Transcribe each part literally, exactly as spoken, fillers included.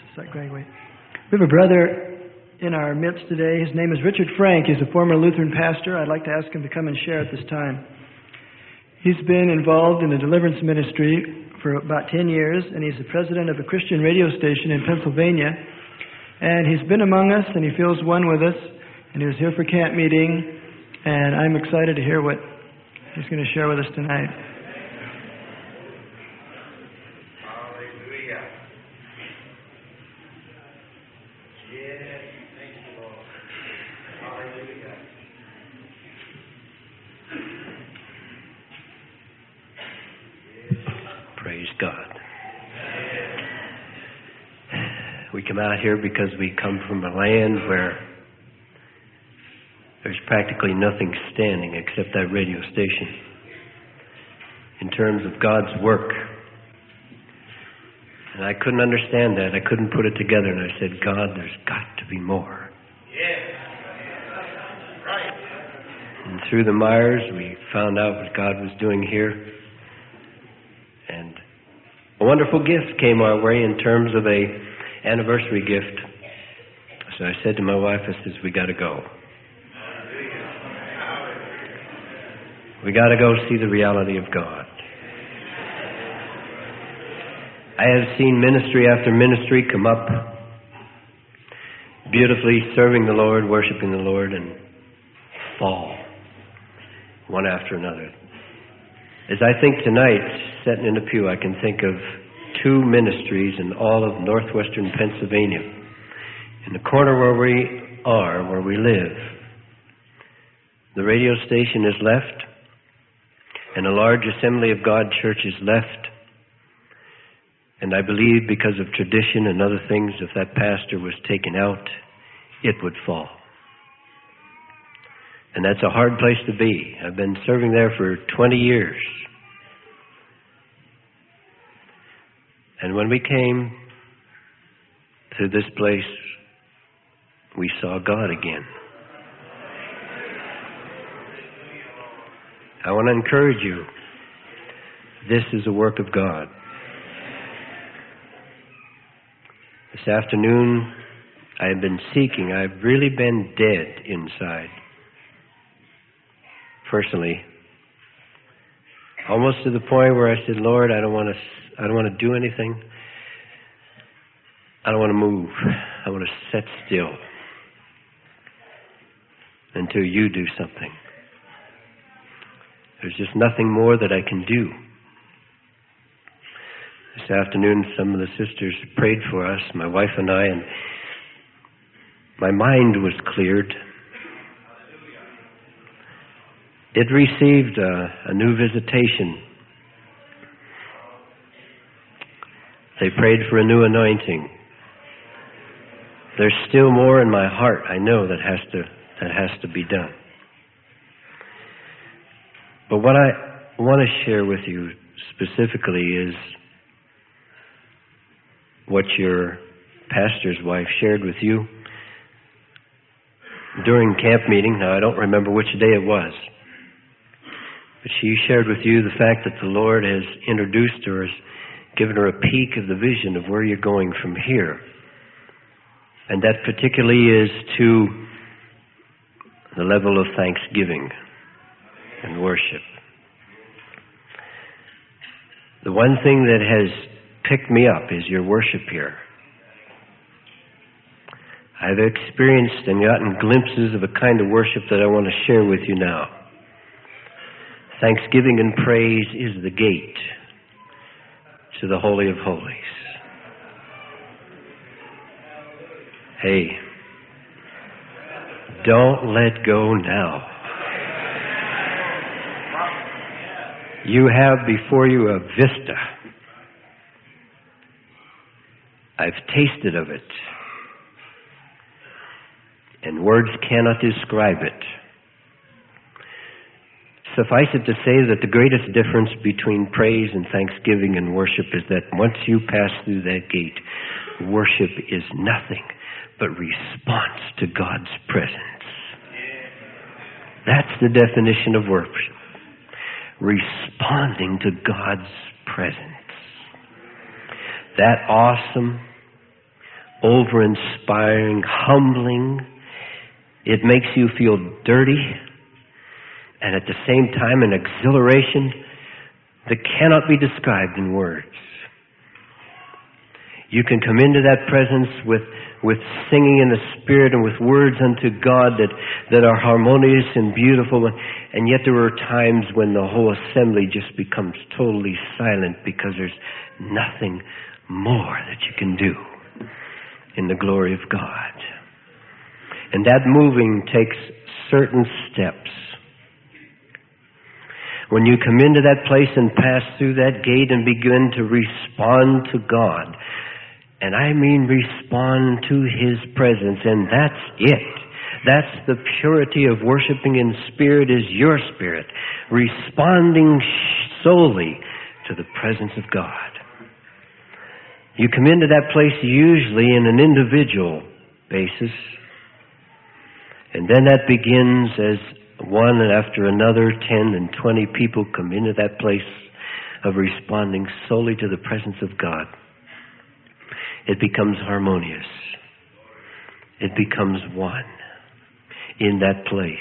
Gregory. We have a brother in our midst today. His name is Richard Frank. He's a former Lutheran pastor. I'd like to ask him to come and share at this time. He's been involved in the deliverance ministry for about ten years, and he's the president of a Christian radio station in Pennsylvania. And he's been among us, and he feels one with us. And he was here for camp meeting, and I'm excited to hear what he's going to share with us tonight. Hallelujah. Yes, thank you, Lord. Hallelujah. Praise God. We come out here because we come from a land where there's practically nothing standing except that radio station. In terms of God's work. And I couldn't understand that. I couldn't put it together. And I said, God, there's got to be more. Yes. Right. And through the mires, we found out what God was doing here. And a wonderful gift came our way in terms of a anniversary gift. So I said to my wife, I says, we got to go. We got to go see the reality of God. I have seen ministry after ministry come up, beautifully serving the Lord, worshiping the Lord, and fall, one after another. As I think tonight, sitting in the pew, I can think of two ministries in all of northwestern Pennsylvania. In the corner where we are, where we live, the radio station is left, and a large Assembly of God church is left. And I believe because of tradition and other things, if that pastor was taken out, it would fall. And that's a hard place to be. I've been serving there for twenty years. And when we came to this place, we saw God again. I want to encourage you. This is a work of God. This afternoon, I have been seeking. I've really been dead inside. Personally. Almost to the point where I said, Lord, I don't want to, I don't want to do anything. I don't want to move. I want to sit still until you do something. There's just nothing more that I can do. This afternoon, some of the sisters prayed for us, my wife and I, and my mind was cleared. It received a, a new visitation. They prayed for a new anointing. There's still more in my heart, I know, that has to that has to be done. But what I want to share with you specifically is what your pastor's wife shared with you during camp meeting. Now, I don't remember which day it was, but she shared with you the fact that the Lord has introduced her, has given her a peek of the vision of where you're going from here. And that particularly is to the level of thanksgiving and worship. The one thing that has picked me up is your worship here. I've experienced and gotten glimpses of a kind of worship that I want to share with you now. Thanksgiving and praise is the gate to the Holy of Holies. Hey, don't let go now. You have before you a vista. I've tasted of it, and words cannot describe it. Suffice it to say that the greatest difference between praise and thanksgiving and worship is that once you pass through that gate, worship is nothing but response to God's presence. That's the definition of worship. Responding to God's presence. That awesome, over-inspiring, humbling. It makes you feel dirty, and at the same time an exhilaration that cannot be described in words. You can come into that presence with, with singing in the Spirit and with words unto God that, that are harmonious and beautiful, and yet there are times when the whole assembly just becomes totally silent because there's nothing more that you can do in the glory of God. And that moving takes certain steps. When you come into that place and pass through that gate and begin to respond to God, and I mean respond to His presence, and that's it. That's the purity of worshiping in spirit, is your spirit, responding solely to the presence of God. You come into that place usually in an individual basis, and then that begins as one and after another, ten and twenty people come into that place of responding solely to the presence of God. It becomes harmonious. It becomes one in that place.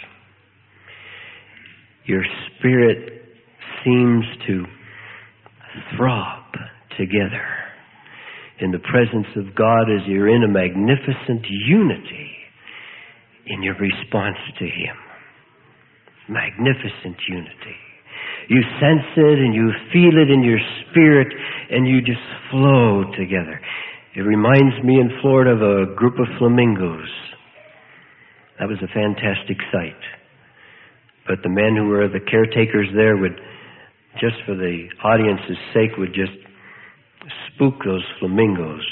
Your spirit seems to throb together in the presence of God as you're in a magnificent unity in your response to Him. Magnificent unity. You sense it and you feel it in your spirit and you just flow together. It reminds me in Florida of a group of flamingos. That was a fantastic sight. But the men who were the caretakers there would, just for the audience's sake, would just spook those flamingos.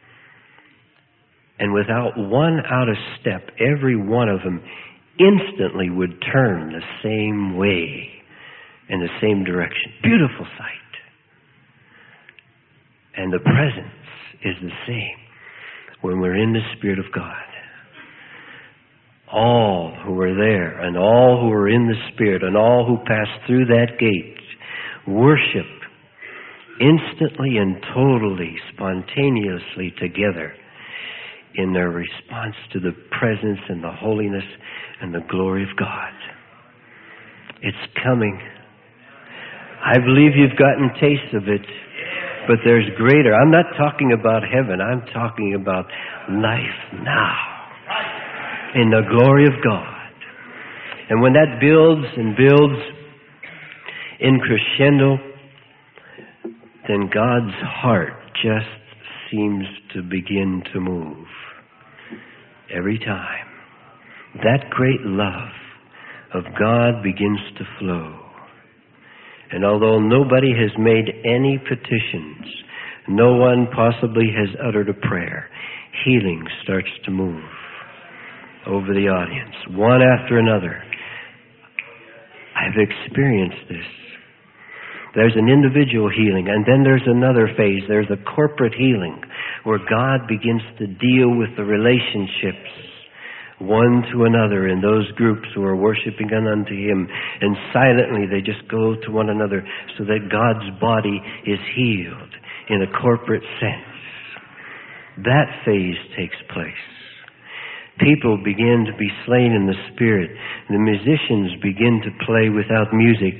And without one out of step, every one of them instantly would turn the same way, in the same direction. Beautiful sight. And the presence is the same when we're in the Spirit of God. All who are there and all who are in the Spirit and all who pass through that gate worship instantly and totally, spontaneously together in their response to the presence and the holiness and the glory of God. It's coming. I believe you've gotten taste of it, but there's greater. I'm not talking about heaven. I'm talking about life now in the glory of God. And when that builds and builds in crescendo, then God's heart just seems to begin to move every time. That great love of God begins to flow. And although nobody has made any petitions, no one possibly has uttered a prayer, healing starts to move over the audience, one after another. I've experienced this. There's an individual healing, and then there's another phase. There's a corporate healing where God begins to deal with the relationships one to another in those groups who are worshiping unto Him, and silently they just go to one another so that God's body is healed in a corporate sense. That phase takes place. People begin to be slain in the Spirit. The musicians begin to play without music.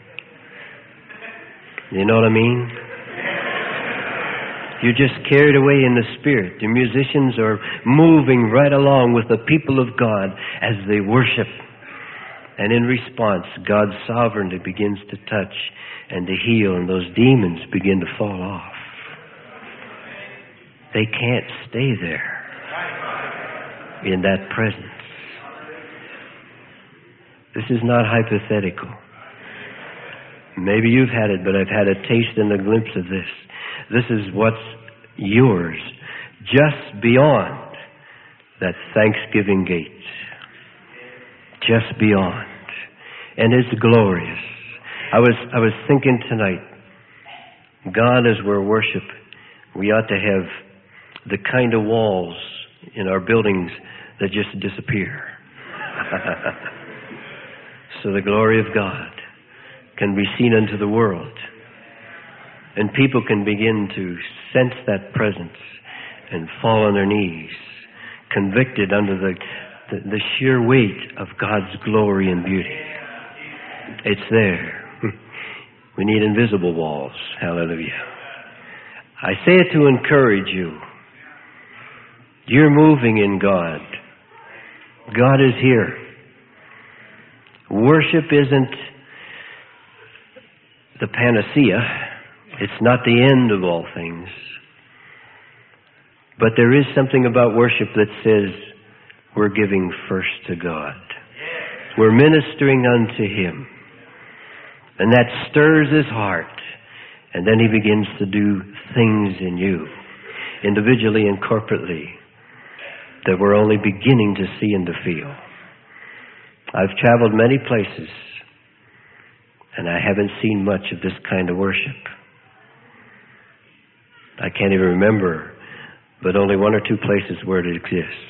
You know what I mean? You're just carried away in the Spirit. The musicians are moving right along with the people of God as they worship. And in response, God's sovereignty begins to touch and to heal, and those demons begin to fall off. They can't stay there in that presence. This is not hypothetical. Maybe you've had it, but I've had a taste and a glimpse of this. This is what's yours, just beyond that Thanksgiving gate. Just beyond. And it's glorious. I was I was thinking tonight, God, as we're worship, we ought to have the kind of walls in our buildings that just disappear. So the glory of God can be seen unto the world. And people can begin to sense that presence and fall on their knees, convicted under the, the, the sheer weight of God's glory and beauty. It's there. We need invisible walls. Hallelujah. I say it to encourage you. You're moving in God. God is here. Worship isn't the panacea. It's not the end of all things. But there is something about worship that says we're giving first to God. We're ministering unto Him. And that stirs His heart. And then He begins to do things in you, individually and corporately, that we're only beginning to see and to feel. I've traveled many places, and I haven't seen much of this kind of worship. I can't even remember, but only one or two places where it exists.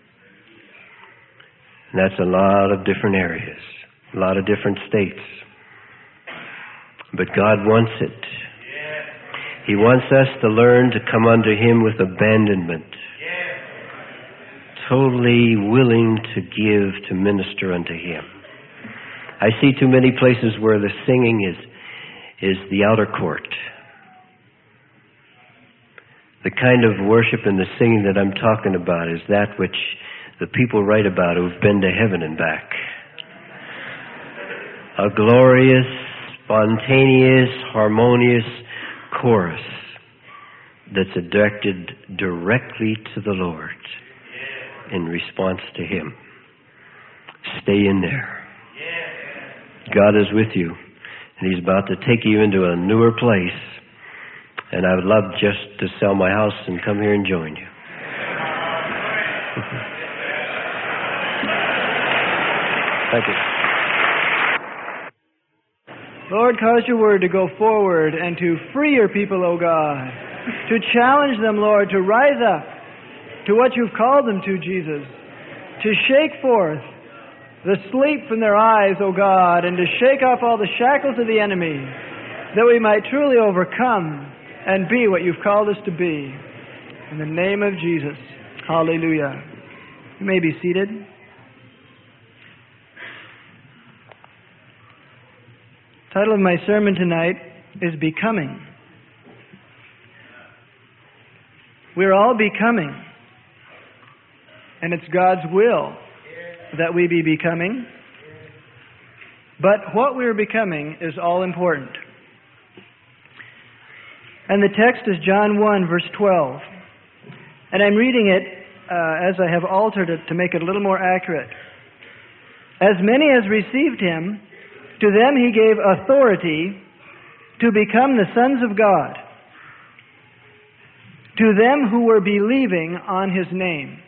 And that's a lot of different areas, a lot of different states. But God wants it. He wants us to learn to come unto Him with abandonment, totally willing to give, to minister unto Him. I see too many places where the singing is, is the outer court. The kind of worship and the singing that I'm talking about is that which the people write about who've been to heaven and back. A glorious, spontaneous, harmonious chorus that's directed directly to the Lord in response to Him. Stay in there. God is with you, and He's about to take you into a newer place. And I would love just to sell my house and come here and join you. Thank you. Lord, cause your word to go forward and to free your people, O God. To challenge them, Lord, to rise up to what you've called them to, Jesus. To shake forth the sleep from their eyes, O God, and to shake off all the shackles of the enemy, that we might truly overcome and be what you've called us to be. In the name of Jesus. Hallelujah. You may be seated. The title of my sermon tonight is Becoming. We're all becoming. And it's God's will that we be becoming. But what we're becoming is all important. And the text is John one, verse twelve. And I'm reading it uh, as I have altered it to make it a little more accurate. As many as received Him, to them He gave authority to become the sons of God, to them who were believing on His name.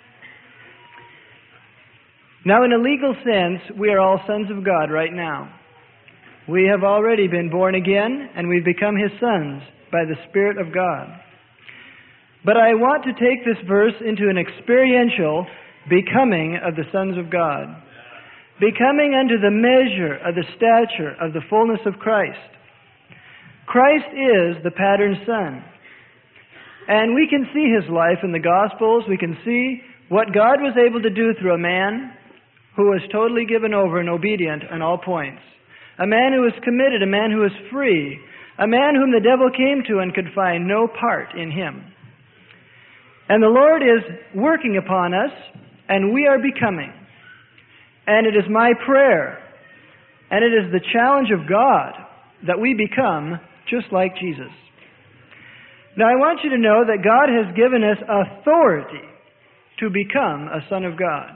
Now, in a legal sense, we are all sons of God right now. We have already been born again, and we've become His sons by the Spirit of God. But I want to take this verse into an experiential becoming of the sons of God. Becoming unto the measure of the stature of the fullness of Christ. Christ is the pattern son. And we can see His life in the Gospels. We can see what God was able to do through a man who was totally given over and obedient on all points. A man who was committed, a man who was free, a man whom the devil came to and could find no part in him. And the Lord is working upon us, and we are becoming. And it is my prayer, and it is the challenge of God, that we become just like Jesus. Now, I want you to know that God has given us authority to become a son of God.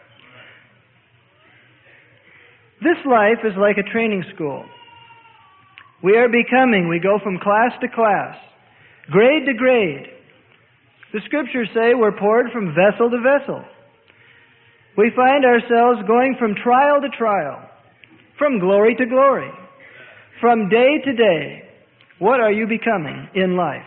This life is like a training school. We are becoming. We go from class to class, grade to grade. The Scriptures say we're poured from vessel to vessel. We find ourselves going from trial to trial, from glory to glory, from day to day. What are you becoming in life?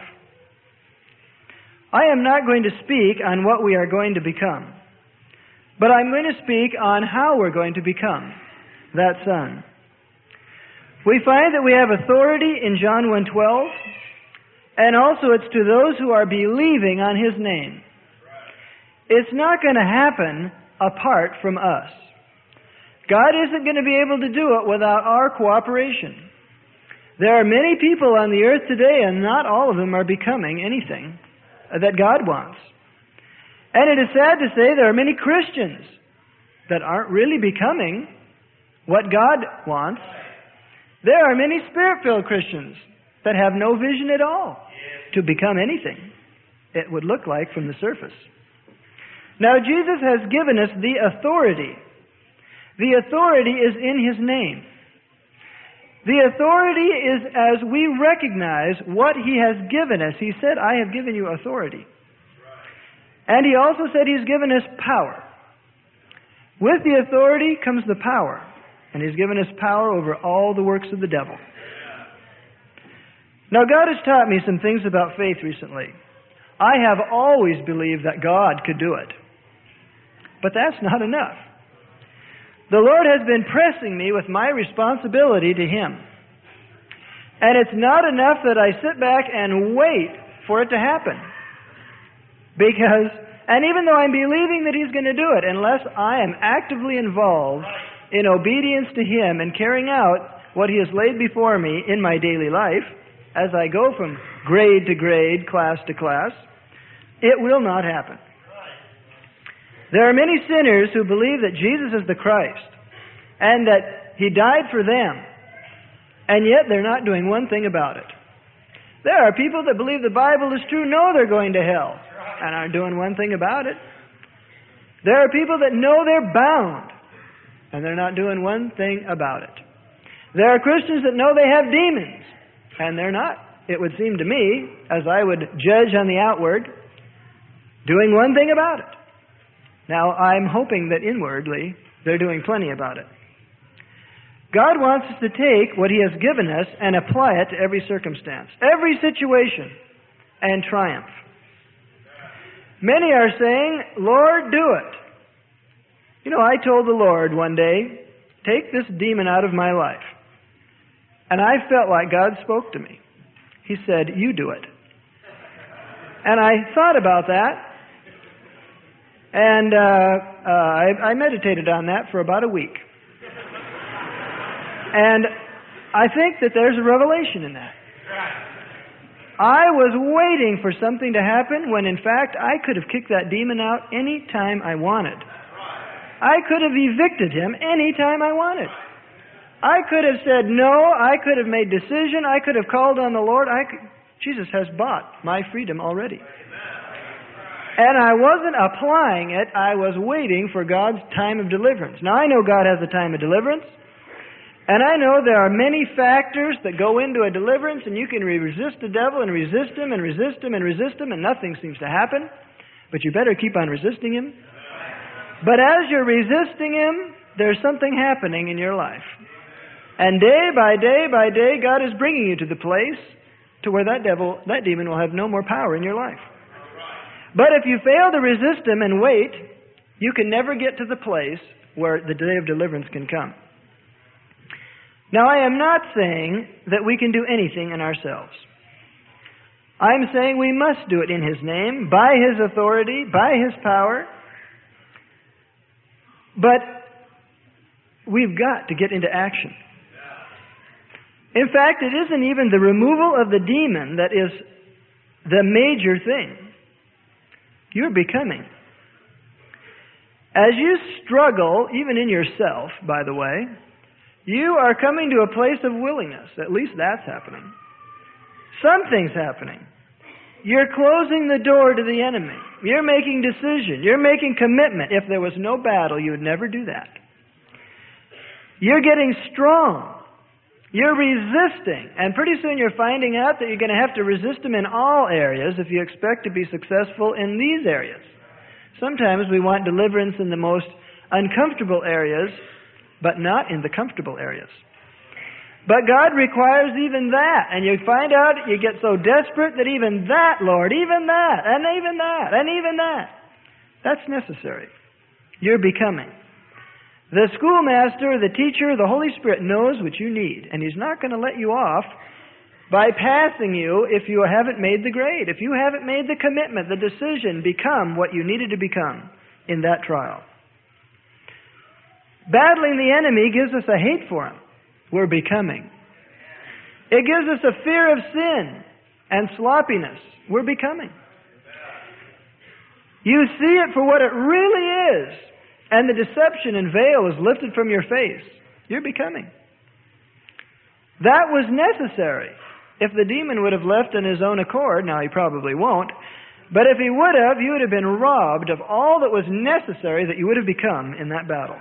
I am not going to speak on what we are going to become, but I'm going to speak on how we're going to become that son. We find that we have authority in John one twelve, And also it's to those who are believing on His name. It's not going to happen apart from us. God isn't going to be able to do it without our cooperation. There are many people on the earth today, and not all of them are becoming anything that God wants. And it is sad to say there are many Christians that aren't really becoming what God wants. There are many Spirit-filled Christians that have no vision at all to become anything it would look like from the surface. Now, Jesus has given us the authority. The authority is in His name. The authority is as we recognize what He has given us. He said, I have given you authority. And He also said He's given us power. With the authority comes the power. And He's given us power over all the works of the devil. Now, God has taught me some things about faith recently. I have always believed that God could do it. But that's not enough. The Lord has been pressing me with my responsibility to Him. And it's not enough that I sit back and wait for it to happen. Because, and even though I'm believing that He's going to do it, unless I am actively involved in obedience to Him and carrying out what He has laid before me in my daily life, as I go from grade to grade, class to class, it will not happen. There are many sinners who believe that Jesus is the Christ and that He died for them, and yet they're not doing one thing about it. There are people that believe the Bible is true, know they're going to hell, and aren't doing one thing about it. There are people that know they're bound, and they're not doing one thing about it. There are Christians that know they have demons, and they're not, it would seem to me, as I would judge on the outward, doing one thing about it. Now, I'm hoping that inwardly they're doing plenty about it. God wants us to take what He has given us and apply it to every circumstance, every situation, and triumph. Many are saying, Lord, do it. You know, I told the Lord one day, take this demon out of my life. And I felt like God spoke to me. He said, you do it. And I thought about that. And uh, uh, I, I meditated on that for about a week. And I think that there's a revelation in that. I was waiting for something to happen when in fact I could have kicked that demon out any time I wanted. I could have evicted him any time I wanted. I could have said no, I could have made decision, I could have called on the Lord. I could, Jesus has bought my freedom already. And I wasn't applying it, I was waiting for God's time of deliverance. Now I know God has a time of deliverance, and I know there are many factors that go into a deliverance, and you can resist the devil and resist him and resist him and resist him, and nothing seems to happen. But you better keep on resisting him. But as you're resisting him, there's something happening in your life. And day by day by day, God is bringing you to the place to where that devil, that demon will have no more power in your life. But if you fail to resist him and wait, you can never get to the place where the day of deliverance can come. Now, I am not saying that we can do anything in ourselves. I'm saying we must do it in His name, by His authority, by His power. But we've got to get into action. In fact, it isn't even the removal of the demon that is the major thing. You're becoming. As you struggle, even in yourself, by the way, you are coming to a place of willingness. At least that's happening. Something's happening. You're closing the door to the enemy. You're making decision. You're making commitment. If there was no battle, you would never do that. You're getting strong. You're resisting. And pretty soon you're finding out that you're going to have to resist them in all areas if you expect to be successful in these areas. Sometimes we want deliverance in the most uncomfortable areas, but not in the comfortable areas. But God requires even that. And you find out you get so desperate that even that, Lord, even that, and even that, and even that, that's necessary. You're becoming. The schoolmaster, the teacher, the Holy Spirit knows what you need. And He's not going to let you off bypassing you if you haven't made the grade, if you haven't made the commitment, the decision, become what you needed to become in that trial. Battling the enemy gives us a hate for him. We're becoming. It gives us a fear of sin and sloppiness. We're becoming. You see it for what it really is, and the deception and veil is lifted from your face. You're becoming. That was necessary. If the demon would have left on his own accord, now he probably won't, but if he would have, you would have been robbed of all that was necessary that you would have become in that battle.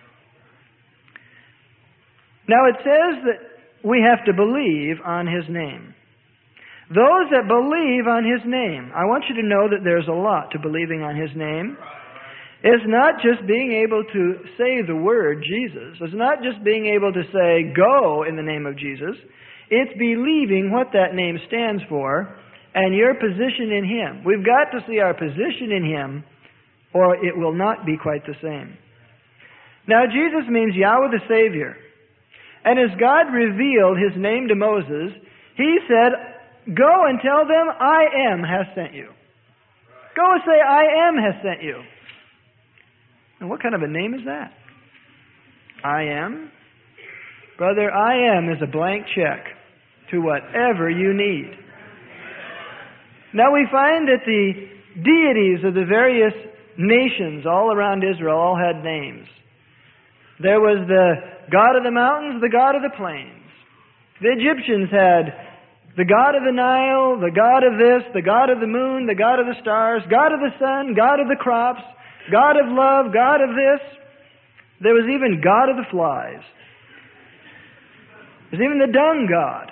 Now it says that we have to believe on His name. Those that believe on His name, I want you to know that there's a lot to believing on His name. It's not just being able to say the word Jesus. It's not just being able to say, go in the name of Jesus. It's believing what that name stands for and your position in Him. We've got to see our position in Him, or it will not be quite the same. Now, Jesus means Yahweh the Savior. And as God revealed His name to Moses, He said, go and tell them, I am has sent you. Go and say, I am has sent you. And what kind of a name is that? I am? Brother, I am is a blank check to whatever you need. Now we find that the deities of the various nations all around Israel all had names. There was the God of the mountains, the God of the plains. The Egyptians had the God of the Nile, the God of this, the God of the moon, the God of the stars, God of the sun, God of the crops, God of love, God of this. There was even God of the flies. There's even the dung God.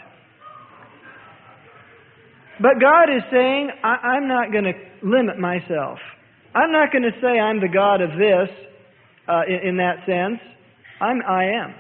But God is saying, I- I'm not going to limit myself. I'm not going to say I'm the God of this uh, in, in that sense. I'm, I am.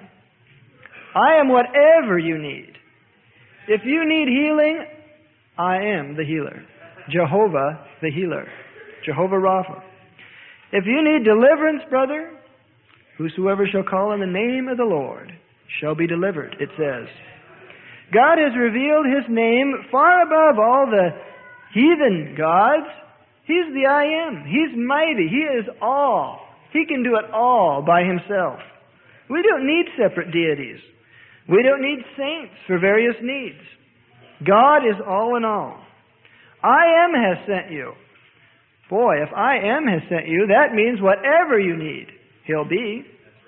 I am whatever you need. If you need healing, I am the healer. Jehovah the healer. Jehovah Rapha. If you need deliverance, brother, whosoever shall call on the name of the Lord shall be delivered, it says. God has revealed His name far above all the heathen gods. He's the I am. He's mighty. He is all. He can do it all by Himself. We don't need separate deities. We don't need saints for various needs. God is all in all. I am has sent you. Boy, if I am has sent you, that means whatever you need, He'll be.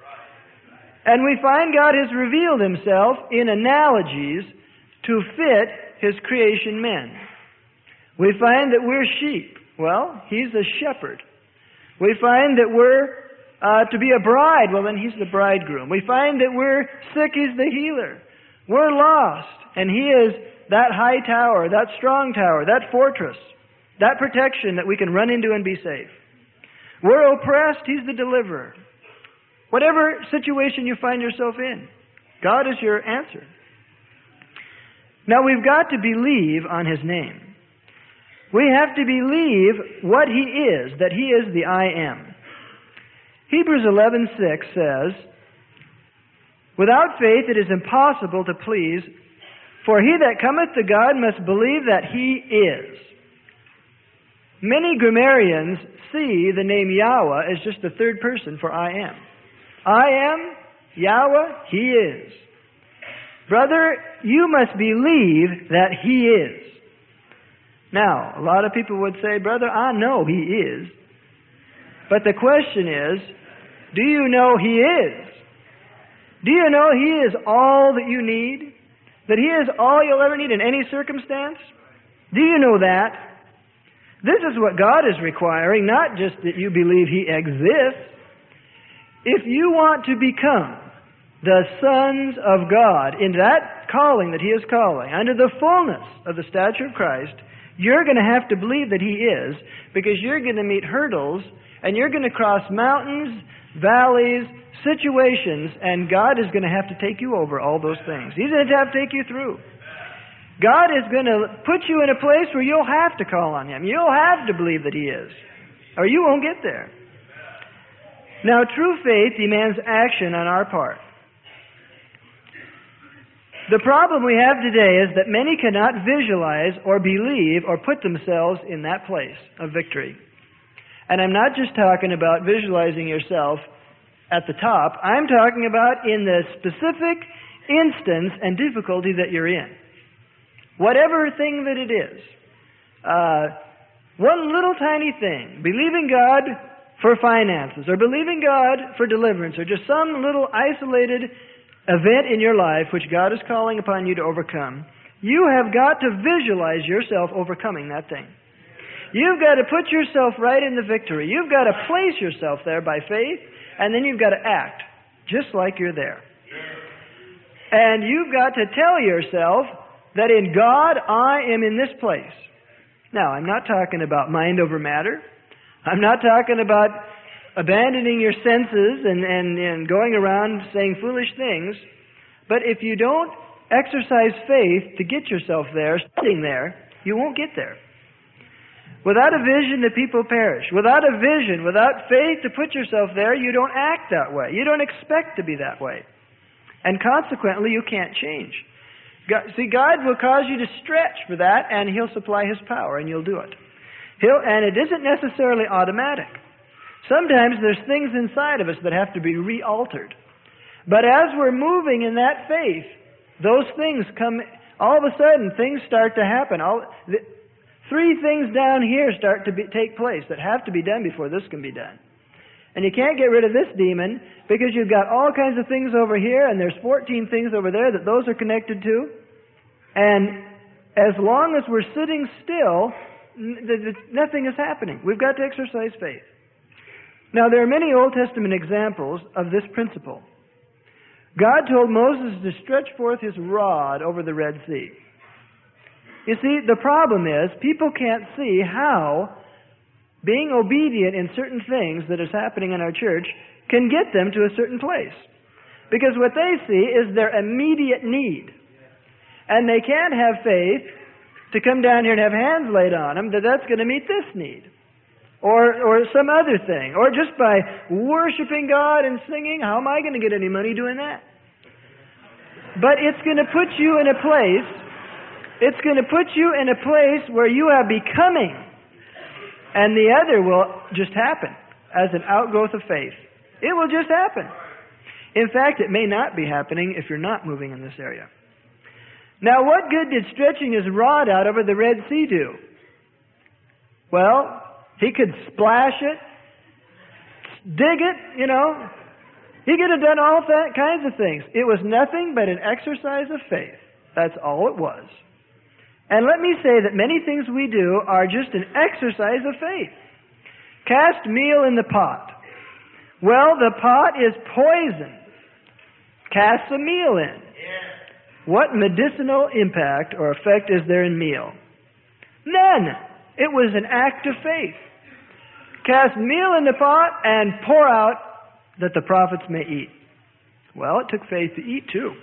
And we find God has revealed Himself in analogies to fit His creation men. We find that we're sheep. Well, He's a shepherd. We find that we're uh, to be a bride. Well, then He's the bridegroom. We find that we're sick. He's the healer. We're lost, and He is that high tower, that strong tower, that fortress, that protection that we can run into and be safe. We're oppressed. He's the deliverer. Whatever situation you find yourself in, God is your answer. Now we've got to believe on His name. We have to believe what He is, that He is the I am. Hebrews eleven six says, without faith it is impossible to please, for he that cometh to God must believe that He is. Many grammarians see the name Yahweh as just the third person for I am. I am, Yahweh, He is. Brother, you must believe that He is. Now, a lot of people would say, brother, I know He is. But the question is, do you know He is? Do you know He is all that you need? That He is all you'll ever need in any circumstance? Do you know that? This is what God is requiring, not just that you believe He exists. If you want to become the sons of God in that calling that He is calling, under the fullness of the stature of Christ, you're going to have to believe that He is, because you're going to meet hurdles, and you're going to cross mountains, valleys, situations, and God is going to have to take you over all those things. He's going to have to take you through. God is going to put you in a place where you'll have to call on Him. You'll have to believe that He is, or you won't get there. Now, true faith demands action on our part. The problem we have today is that many cannot visualize or believe or put themselves in that place of victory. And I'm not just talking about visualizing yourself at the top. I'm talking about in the specific instance and difficulty that you're in. Whatever thing that it is. Uh, one little tiny thing. Believing God for finances, or believing God for deliverance, or just some little isolated event in your life which God is calling upon you to overcome. You have got to visualize yourself overcoming that thing. You've got to put yourself right in the victory. You've got to place yourself there by faith, and then you've got to act just like you're there. And you've got to tell yourself that in God I am in this place. Now, I'm not talking about mind over matter. I'm not talking about abandoning your senses and, and, and going around saying foolish things. But if you don't exercise faith to get yourself there, sitting there, you won't get there. Without a vision, the people perish. Without a vision, without faith to put yourself there, you don't act that way. You don't expect to be that way. And consequently, you can't change. God, see, God will cause you to stretch for that, and He'll supply His power, and you'll do it. He'll, and it isn't necessarily automatic. Sometimes there's things inside of us that have to be re-altered. But as we're moving in that faith, those things come, all of a sudden, things start to happen. All the, Three things down here start to be, take place that have to be done before this can be done. And you can't get rid of this demon because you've got all kinds of things over here, and there's fourteen things over there that those are connected to. And as long as we're sitting still, nothing is happening. We've got to exercise faith. Now, there are many Old Testament examples of this principle. God told Moses to stretch forth His rod over the Red Sea. You see, the problem is people can't see how being obedient in certain things that is happening in our church can get them to a certain place. Because what they see is their immediate need. And they can't have faith to come down here and have hands laid on them that that's going to meet this need. Or or some other thing. Or just by worshiping God and singing, how am I going to get any money doing that? But it's going to put you in a place It's going to put you in a place where you are becoming, and the other will just happen as an outgrowth of faith. It will just happen. In fact, it may not be happening if you're not moving in this area. Now, what good did stretching his rod out over the Red Sea do? Well, he could splash it, dig it, you know. He could have done all that kinds of things. It was nothing but an exercise of faith. That's all it was. And let me say that many things we do are just an exercise of faith. Cast meal in the pot. Well, the pot is poison. Cast some meal in. What medicinal impact or effect is there in meal? None. It was an act of faith. Cast meal in the pot and pour out that the prophets may eat. Well, it took faith to eat too.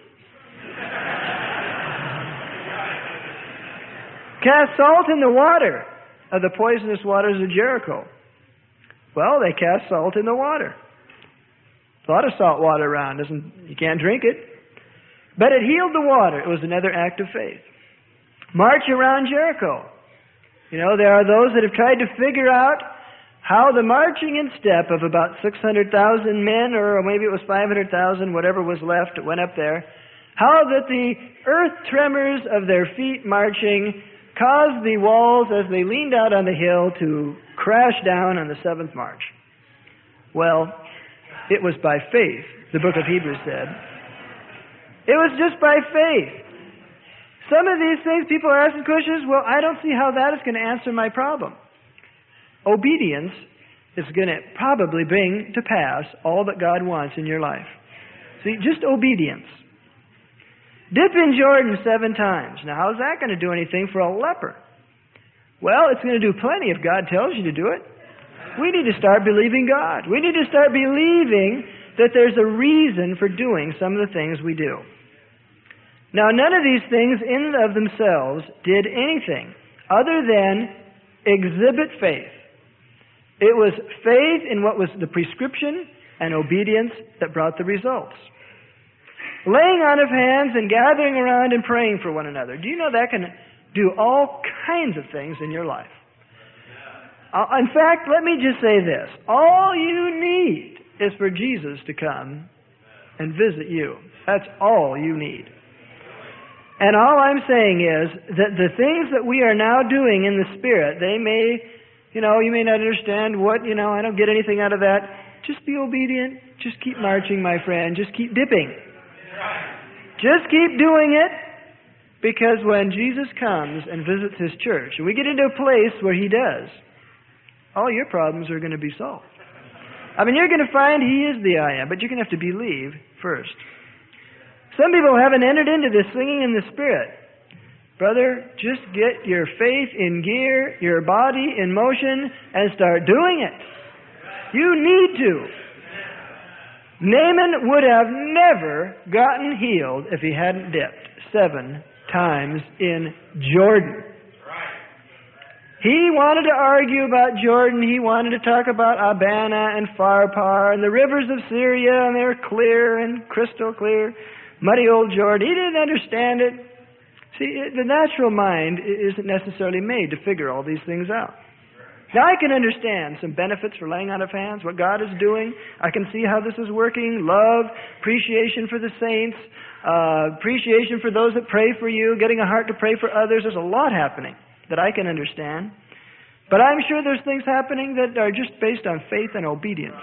Cast salt in the water of the poisonous waters of Jericho. Well, they cast salt in the water. A lot of salt water around. Doesn't, you can't drink it. But it healed the water. It was another act of faith. March around Jericho. You know, there are those that have tried to figure out how the marching in step of about six hundred thousand men, or maybe it was five hundred thousand, whatever was left, it went up there, how that the earth tremors of their feet marching caused the walls as they leaned out on the hill to crash down on the seventh march. Well, it was by faith, the book of Hebrews said. It was just by faith. Some of these things, people are asking questions, well, I don't see how that is going to answer my problem. Obedience is going to probably bring to pass all that God wants in your life. See, just obedience. Dip in Jordan seven times. Now, how's that going to do anything for a leper? Well, it's going to do plenty if God tells you to do it. We need to start believing God. We need to start believing that there's a reason for doing some of the things we do. Now, none of these things in and of themselves did anything other than exhibit faith. It was faith in what was the prescription and obedience that brought the results. laying on of hands and gathering around and praying for one another. Do you know that can do all kinds of things in your life? Uh, in fact, let me just say this. All you need is for Jesus to come and visit you. That's all you need. And all I'm saying is that the things that we are now doing in the Spirit, they may, you know, you may not understand what, you know, I don't get anything out of that. Just be obedient. Just keep marching, my friend. Just keep dipping. Just keep doing it, because when Jesus comes and visits His church, and we get into a place where He does, all your problems are going to be solved. I mean, you're going to find He is the I Am, but you're going to have to believe first. Some people haven't entered into this singing in the Spirit. Brother, just get your faith in gear, your body in motion, and start doing it. You need to. Naaman would have never gotten healed if he hadn't dipped seven times in Jordan. He wanted to argue about Jordan. He wanted to talk about Abana and Pharpar and the rivers of Syria, and they're clear and crystal clear. Muddy old Jordan. He didn't understand it. See, it, the natural mind isn't necessarily made to figure all these things out. Now, I can understand some benefits for laying on of hands, what God is doing. I can see how this is working. Love, appreciation for the saints, uh, appreciation for those that pray for you, getting a heart to pray for others. There's a lot happening that I can understand. But I'm sure there's things happening that are just based on faith and obedience.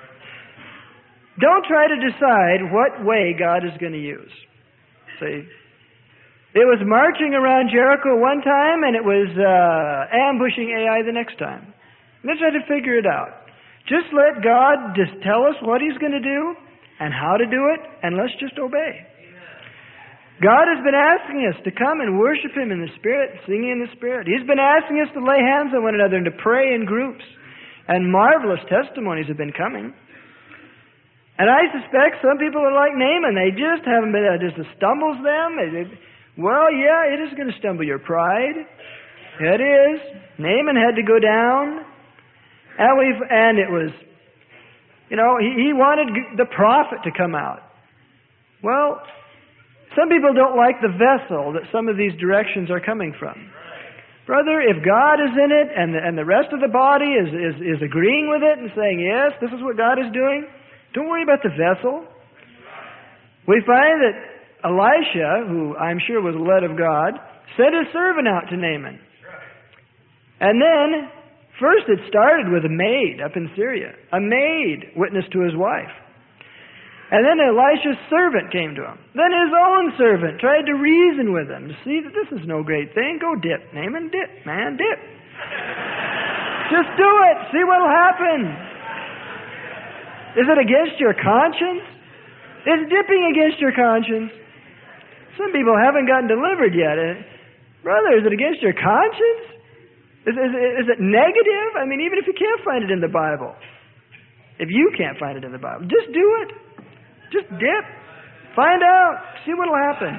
Don't try to decide what way God is going to use. See? It was marching around Jericho one time, and it was uh, ambushing Ai the next time. Let's try to figure it out. Just let God just tell us what He's going to do and how to do it, and let's just obey. God has been asking us to come and worship Him in the Spirit, singing in the Spirit. He's been asking us to lay hands on one another and to pray in groups. And marvelous testimonies have been coming. And I suspect some people are like Naaman. They just haven't been, it just stumbles them. It, it, well, yeah, it is going to stumble your pride. It is. Naaman had to go down. And we've, and it was, you know, he, he wanted the prophet to come out. Well, some people don't like the vessel that some of these directions are coming from. Brother, if God is in it and the, and the rest of the body is, is, is agreeing with it and saying, yes, this is what God is doing, don't worry about the vessel. We find that Elisha, who I'm sure was led of God, sent his servant out to Naaman. And then, first it started with a maid up in Syria. A maid witnessed to his wife. And then Elisha's servant came to him. Then his own servant tried to reason with him to see that this is no great thing. Go dip, Naaman, dip, man, dip. Just do it. See what'll happen. Is it against your conscience? Is dipping against your conscience? Some people haven't gotten delivered yet. Brother, is it against your conscience? Is, is, is it negative? I mean, even if you can't find it in the Bible. If you can't find it in the Bible, just do it. Just dip. Find out. See what will happen.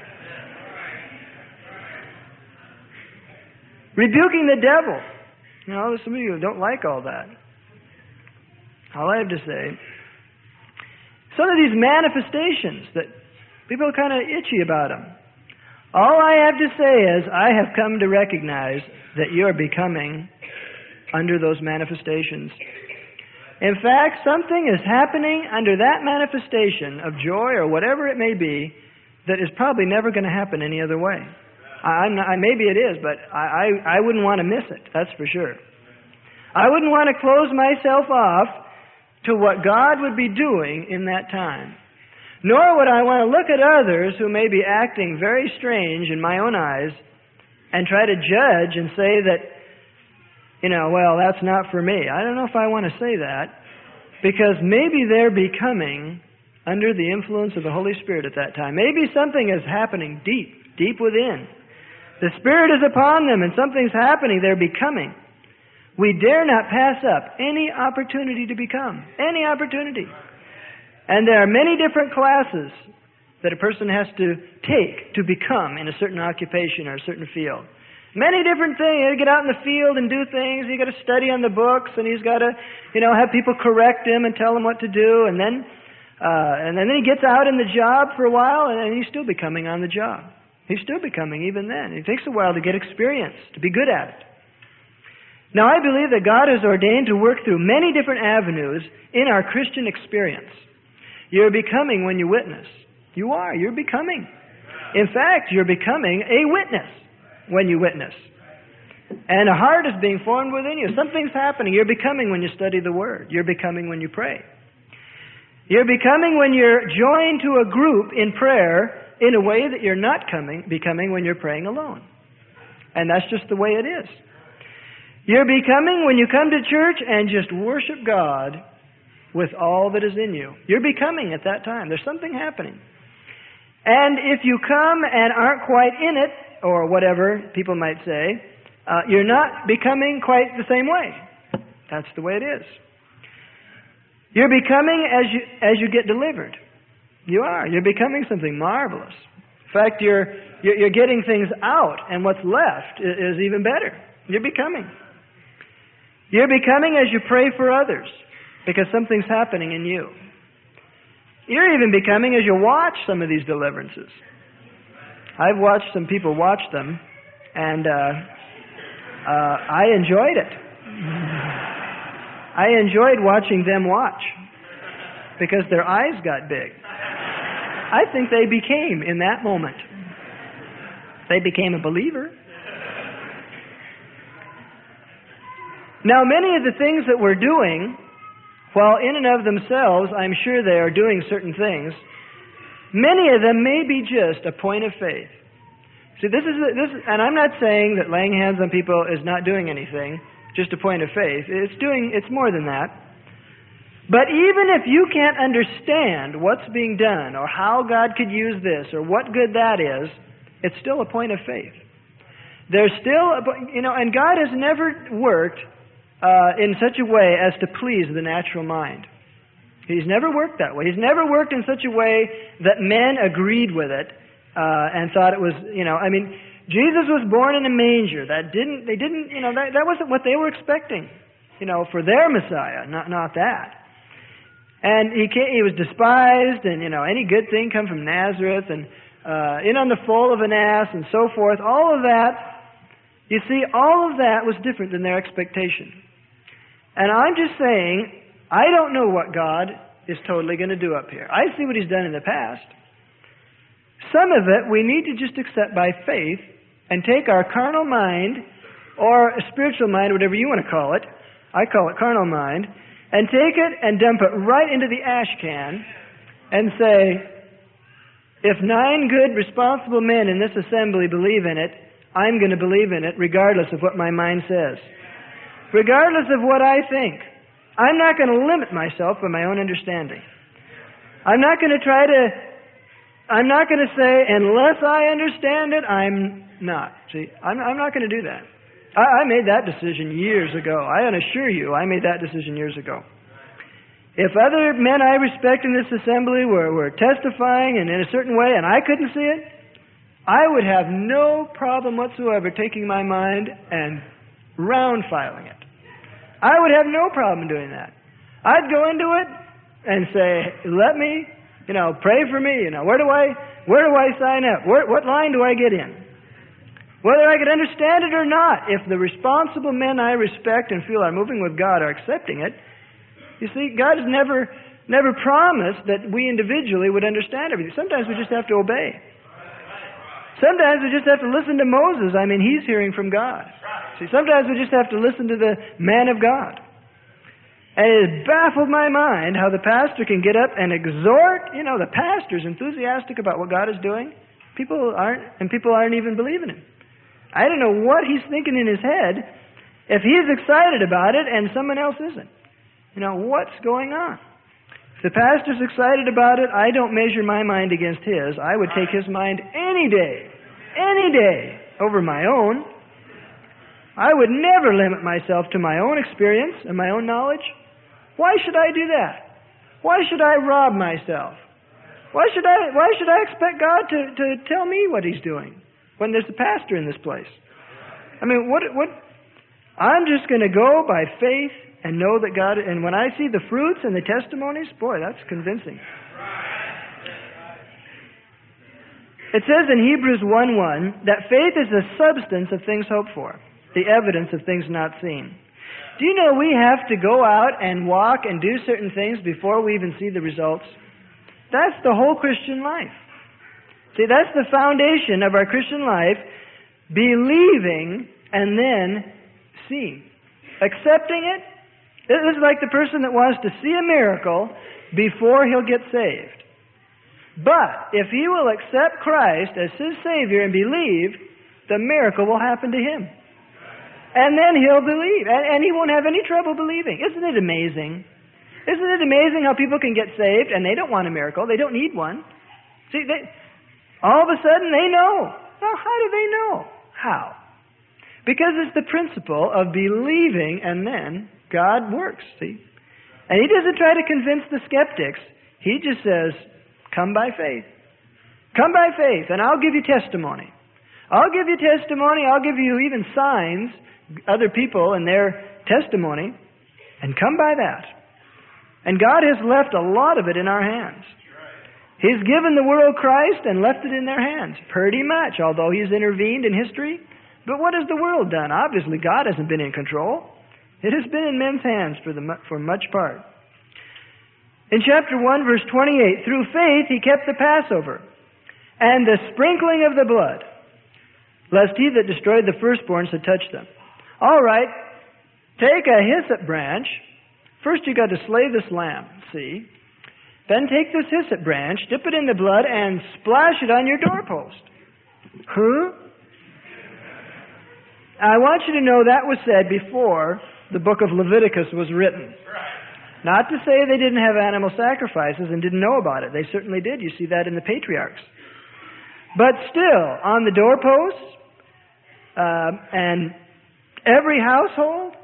Rebuking the devil. You know, some of you don't like all that. All I have to say, some of these manifestations that people are kind of itchy about them. All I have to say is I have come to recognize that you're becoming under those manifestations. In fact, something is happening under that manifestation of joy or whatever it may be that is probably never going to happen any other way. I'm not, maybe it is, but I, I, I wouldn't want to miss it, that's for sure. I wouldn't want to close myself off to what God would be doing in that time. Nor would I want to look at others who may be acting very strange in my own eyes and try to judge and say that, you know, well, that's not for me. I don't know if I want to say that, because maybe they're becoming under the influence of the Holy Spirit at that time. Maybe something is happening deep, deep within. The Spirit is upon them and something's happening. They're becoming. We dare not pass up any opportunity to become. Any opportunity. And there are many different classes that a person has to take to become in a certain occupation or a certain field. Many different things. You get out in the field and do things. You got to study on the books, and he's got to, you know, have people correct him and tell him what to do. And then Uh, and then he gets out in the job for a while, and he's still becoming on the job. He's still becoming even then. It takes a while to get experience, to be good at it. Now, I believe that God has ordained to work through many different avenues in our Christian experience. You're becoming when you witness. You are. You're becoming. In fact, you're becoming a witness when you witness. And a heart is being formed within you. Something's happening. You're becoming when you study the Word. You're becoming when you pray. You're becoming when you're joined to a group in prayer in a way that you're not coming, becoming when you're praying alone. And that's just the way it is. You're becoming when you come to church and just worship God with all that is in you. You're becoming at that time. There's something happening. And if you come and aren't quite in it, or whatever people might say, uh, you're not becoming quite the same way. That's the way it is. You're becoming as you as you get delivered. You are. You're becoming something marvelous. In fact, you're you're, you're getting things out, and what's left is, is even better. You're becoming. You're becoming as you pray for others, because something's happening in you. You're even becoming as you watch some of these deliverances. I've watched some people watch them, and uh, uh, I enjoyed it. I enjoyed watching them watch, because their eyes got big. I think they became, in that moment, they became a believer. Now, many of the things that we're doing, while in and of themselves, I'm sure they are doing certain things, many of them may be just a point of faith. See, this is, this, and I'm not saying that laying hands on people is not doing anything, just a point of faith. It's doing, it's more than that. But even if you can't understand what's being done, or how God could use this, or what good that is, it's still a point of faith. There's still, a, you know, and God has never worked uh, in such a way as to please the natural mind. He's never worked that way. He's never worked in such a way that men agreed with it uh, and thought it was, you know, I mean, Jesus was born in a manger. That didn't, they didn't, you know, that, that wasn't what they were expecting, you know, for their Messiah, not not that. And he came, he was despised, and, you know, any good thing come from Nazareth, and uh, in on the foal of an ass, and so forth. All of that, you see, all of that was different than their expectation. And I'm just saying, I don't know what God is totally going to do up here. I see what He's done in the past. Some of it we need to just accept by faith and take our carnal mind, or a spiritual mind, whatever you want to call it, I call it carnal mind, and take it and dump it right into the ash can and say, if nine good, responsible men in this assembly believe in it, I'm going to believe in it regardless of what my mind says. Regardless of what I think. I'm not going to limit myself by my own understanding. I'm not going to try to, I'm not going to say, unless I understand it, I'm not. See, I'm, I'm not going to do that. I, I made that decision years ago. I assure you, I made that decision years ago. If other men I respect in this assembly were, were testifying and in a certain way, and I couldn't see it, I would have no problem whatsoever taking my mind and round-filing it. I would have no problem doing that. I'd go into it and say, let me, you know, pray for me. You know, where do I, where do I sign up? Where, what line do I get in? Whether I could understand it or not, if the responsible men I respect and feel are moving with God are accepting it, you see, God has never, never promised that we individually would understand everything. Sometimes we just have to obey. Sometimes we just have to listen to Moses. I mean, he's hearing from God. See, sometimes we just have to listen to the man of God. And it has baffled my mind how the pastor can get up and exhort, you know, the pastor's enthusiastic about what God is doing. People aren't, and people aren't even believing him. I don't know what he's thinking in his head if he's excited about it and someone else isn't. You know, what's going on? If the pastor's excited about it, I don't measure my mind against his. I would take his mind any day, any day, over my own. I would never limit myself to my own experience and my own knowledge. Why should I do that? Why should I rob myself? Why should I, why should I expect God to, to tell me what He's doing when there's a pastor in this place? I mean, what, what, I'm just going to go by faith and know that God, and when I see the fruits and the testimonies, boy, that's convincing. It says in Hebrews one one that faith is the substance of things hoped for, the evidence of things not seen. Do you know we have to go out and walk and do certain things before we even see the results? That's the whole Christian life. See, that's the foundation of our Christian life, believing and then seeing. Accepting it. This is like the person that wants to see a miracle before he'll get saved. But if he will accept Christ as his Savior and believe, the miracle will happen to him. And then he'll believe. And, and he won't have any trouble believing. Isn't it amazing? Isn't it amazing how people can get saved and they don't want a miracle? They don't need one. See, they, all of a sudden they know. Well, how do they know? How? Because it's the principle of believing and then God works, see? And he doesn't try to convince the skeptics. He just says, come by faith. Come by faith, and I'll give you testimony. I'll give you testimony. I'll give you even signs, other people and their testimony, and come by that. And God has left a lot of it in our hands. He's given the world Christ and left it in their hands, pretty much, although He's intervened in history. But what has the world done? Obviously, God hasn't been in control. It has been in men's hands for, the, for much part. In chapter one, verse twenty-eight, through faith he kept the Passover and the sprinkling of the blood, lest he that destroyed the firstborn should touch them. All right, take a hyssop branch. First you got to slay this lamb, see? Then take this hyssop branch, dip it in the blood, and splash it on your doorpost. Huh? I want you to know that was said before the book of Leviticus was written. Not to say they didn't have animal sacrifices and didn't know about it. They certainly did. You see that in the patriarchs. But still, on the doorposts, uh, and every household,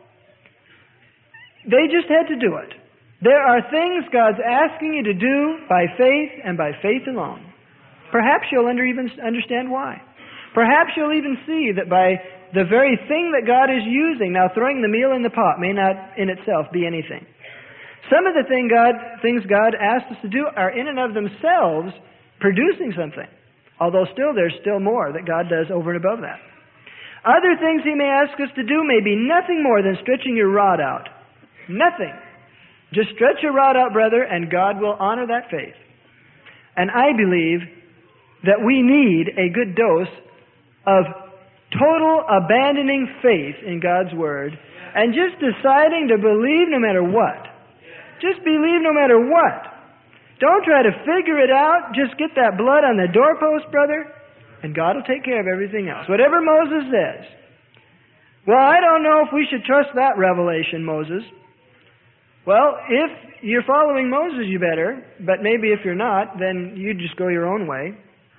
they just had to do it. There are things God's asking you to do by faith and by faith alone. Perhaps you'll under even understand why. Perhaps you'll even see that by the very thing that God is using, now throwing the meal in the pot may not in itself be anything. Some of the thing God, things God asks us to do are in and of themselves producing something. Although still there's still more that God does over and above that. Other things He may ask us to do may be nothing more than stretching your rod out. Nothing. Just stretch your rod out, brother, and God will honor that faith. And I believe that we need a good dose of total abandoning faith in God's Word and just deciding to believe no matter what. Just believe no matter what. Don't try to figure it out. Just get that blood on the doorpost, brother, and God will take care of everything else. Whatever Moses says. Well, I don't know if we should trust that revelation, Moses. Well, if you're following Moses, you better. But maybe if you're not, then you just go your own way.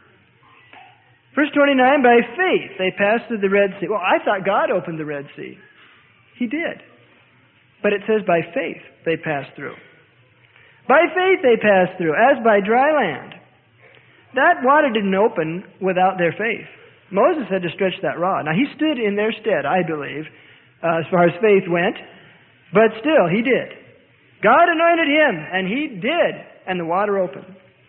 Verse twenty-nine, by faith they passed through the Red Sea. Well, I thought God opened the Red Sea. He did. But it says by faith they passed through. By faith they passed through, as by dry land. That water didn't open without their faith. Moses had to stretch that rod. Now, he stood in their stead, I believe, uh, as far as faith went. But still, he did. God anointed him, and he did, and the water opened.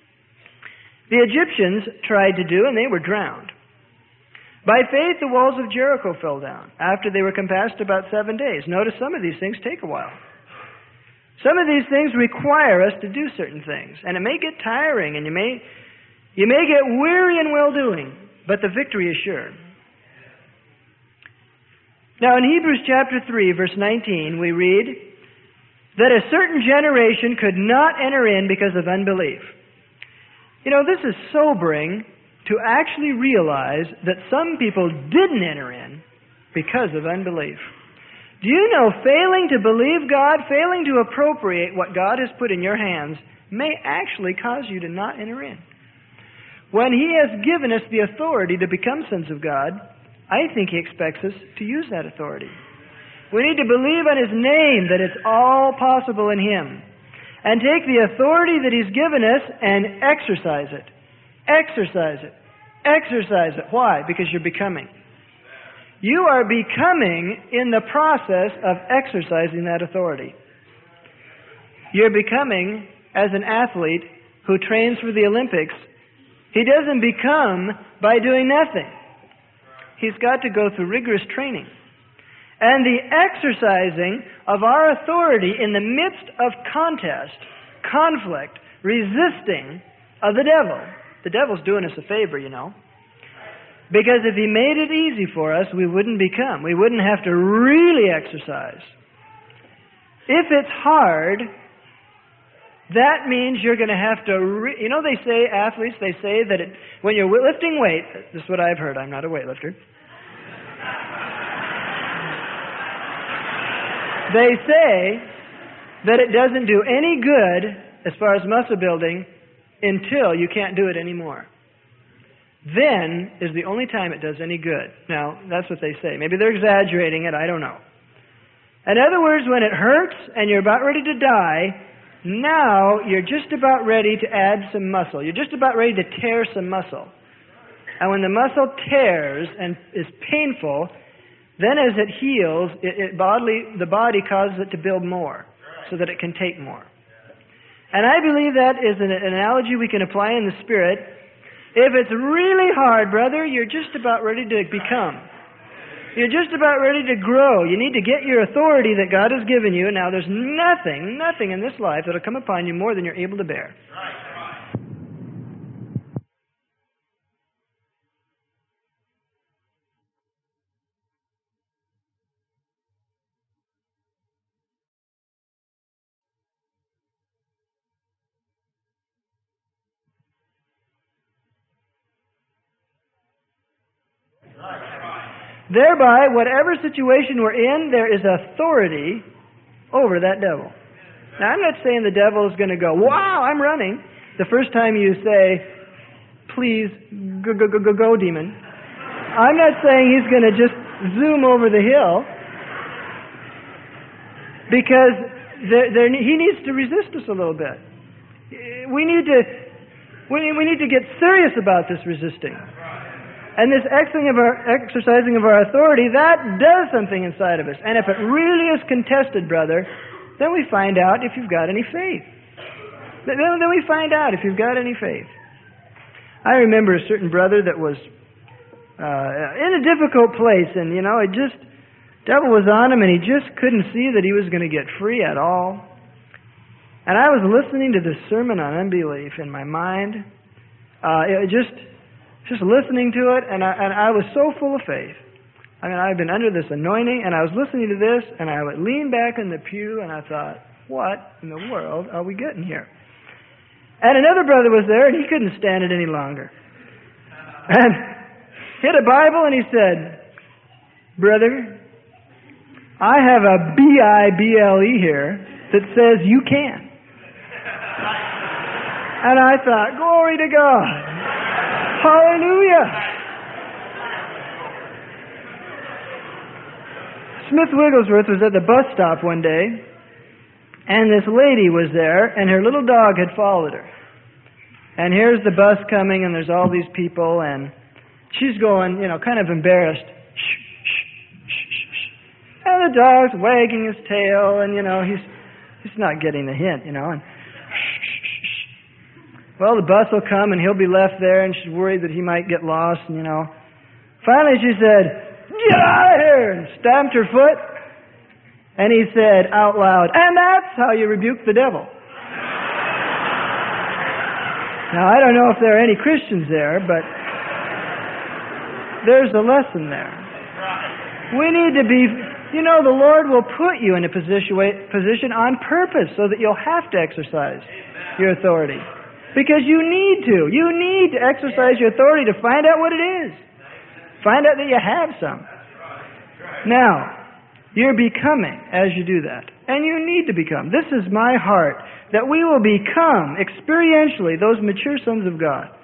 The Egyptians tried to do, and they were drowned. By faith, the walls of Jericho fell down after they were compassed about seven days. Notice some of these things take a while. Some of these things require us to do certain things, and it may get tiring, and you may you may get weary in well-doing, but the victory is sure. Now, in Hebrews chapter three, verse nineteen, we read that a certain generation could not enter in because of unbelief. You know, this is sobering to actually realize that some people didn't enter in because of unbelief. Do you know failing to believe God, failing to appropriate what God has put in your hands, may actually cause you to not enter in? When He has given us the authority to become sons of God, I think He expects us to use that authority. We need to believe on His name that it's all possible in Him, and take the authority that He's given us and exercise it. Exercise it. Exercise it. Why? Because you're becoming. You are becoming in the process of exercising that authority. You're becoming, as an athlete, who trains for the Olympics, he doesn't become by doing nothing. He's got to go through rigorous training. And the exercising of our authority in the midst of contest, conflict, resisting of the devil. The devil's doing us a favor, you know. Because if he made it easy for us, we wouldn't become. We wouldn't have to really exercise. If it's hard, that means you're going to have to... Re- you know, they say, athletes, they say that it, when you're lifting weight... This is what I've heard. I'm not a weightlifter. They say that it doesn't do any good as far as muscle building until you can't do it anymore. Then is the only time it does any good. Now, that's what they say. Maybe they're exaggerating it, I don't know. In other words, when it hurts and you're about ready to die, now you're just about ready to add some muscle. You're just about ready to tear some muscle. And when the muscle tears and is painful, then as it heals, it, it bodily, the body causes it to build more so that it can take more. And I believe that is an, an analogy we can apply in the Spirit. If it's really hard, brother, you're just about ready to become. You're just about ready to grow. You need to get your authority that God has given you. Now, there's nothing, nothing in this life that will come upon you more than you're able to bear. Thereby, whatever situation we're in, there is authority over that devil. Now, I'm not saying the devil is going to go, wow, I'm running. The first time you say, please, go, go, go, go, go, demon. I'm not saying he's going to just zoom over the hill. Because there, there, he needs to resist us a little bit. We need to, we, we need to get serious about this resisting. And this exercising of, our, exercising of our authority, that does something inside of us. And if it really is contested, brother, then we find out if you've got any faith. Then, then we find out if you've got any faith. I remember a certain brother that was uh, in a difficult place, and, you know, it just, devil was on him, and he just couldn't see that he was going to get free at all. And I was listening to this sermon on unbelief in my mind. Uh, it just... Just listening to it, and I, and I was so full of faith. I mean, I've been under this anointing, and I was listening to this, and I would lean back in the pew, and I thought, what in the world are we getting here? And another brother was there, and he couldn't stand it any longer. And he had a Bible, and he said, brother, I have a B I B L E here that says you can. And I thought, glory to God. Hallelujah! Smith Wigglesworth was at the bus stop one day, and this lady was there, and her little dog had followed her. And here's the bus coming, and there's all these people, and she's going, you know, kind of embarrassed. Shh, shh, shh, shh, shh. And the dog's wagging his tail, and, you know, he's he's not getting the hint, you know, and well, the bus will come, and he'll be left there, and she's worried that he might get lost, and, you know. Finally, she said, get out of here, and stamped her foot. And he said out loud, and that's how you rebuke the devil. Now, I don't know if there are any Christians there, but there's a lesson there. We need to be, you know, the Lord will put you in a position, position on purpose so that you'll have to exercise your authority. Because you need to. You need to exercise your authority to find out what it is. Find out that you have some. Now, you're becoming as you do that. And you need to become. This is my heart, that we will become experientially those mature sons of God.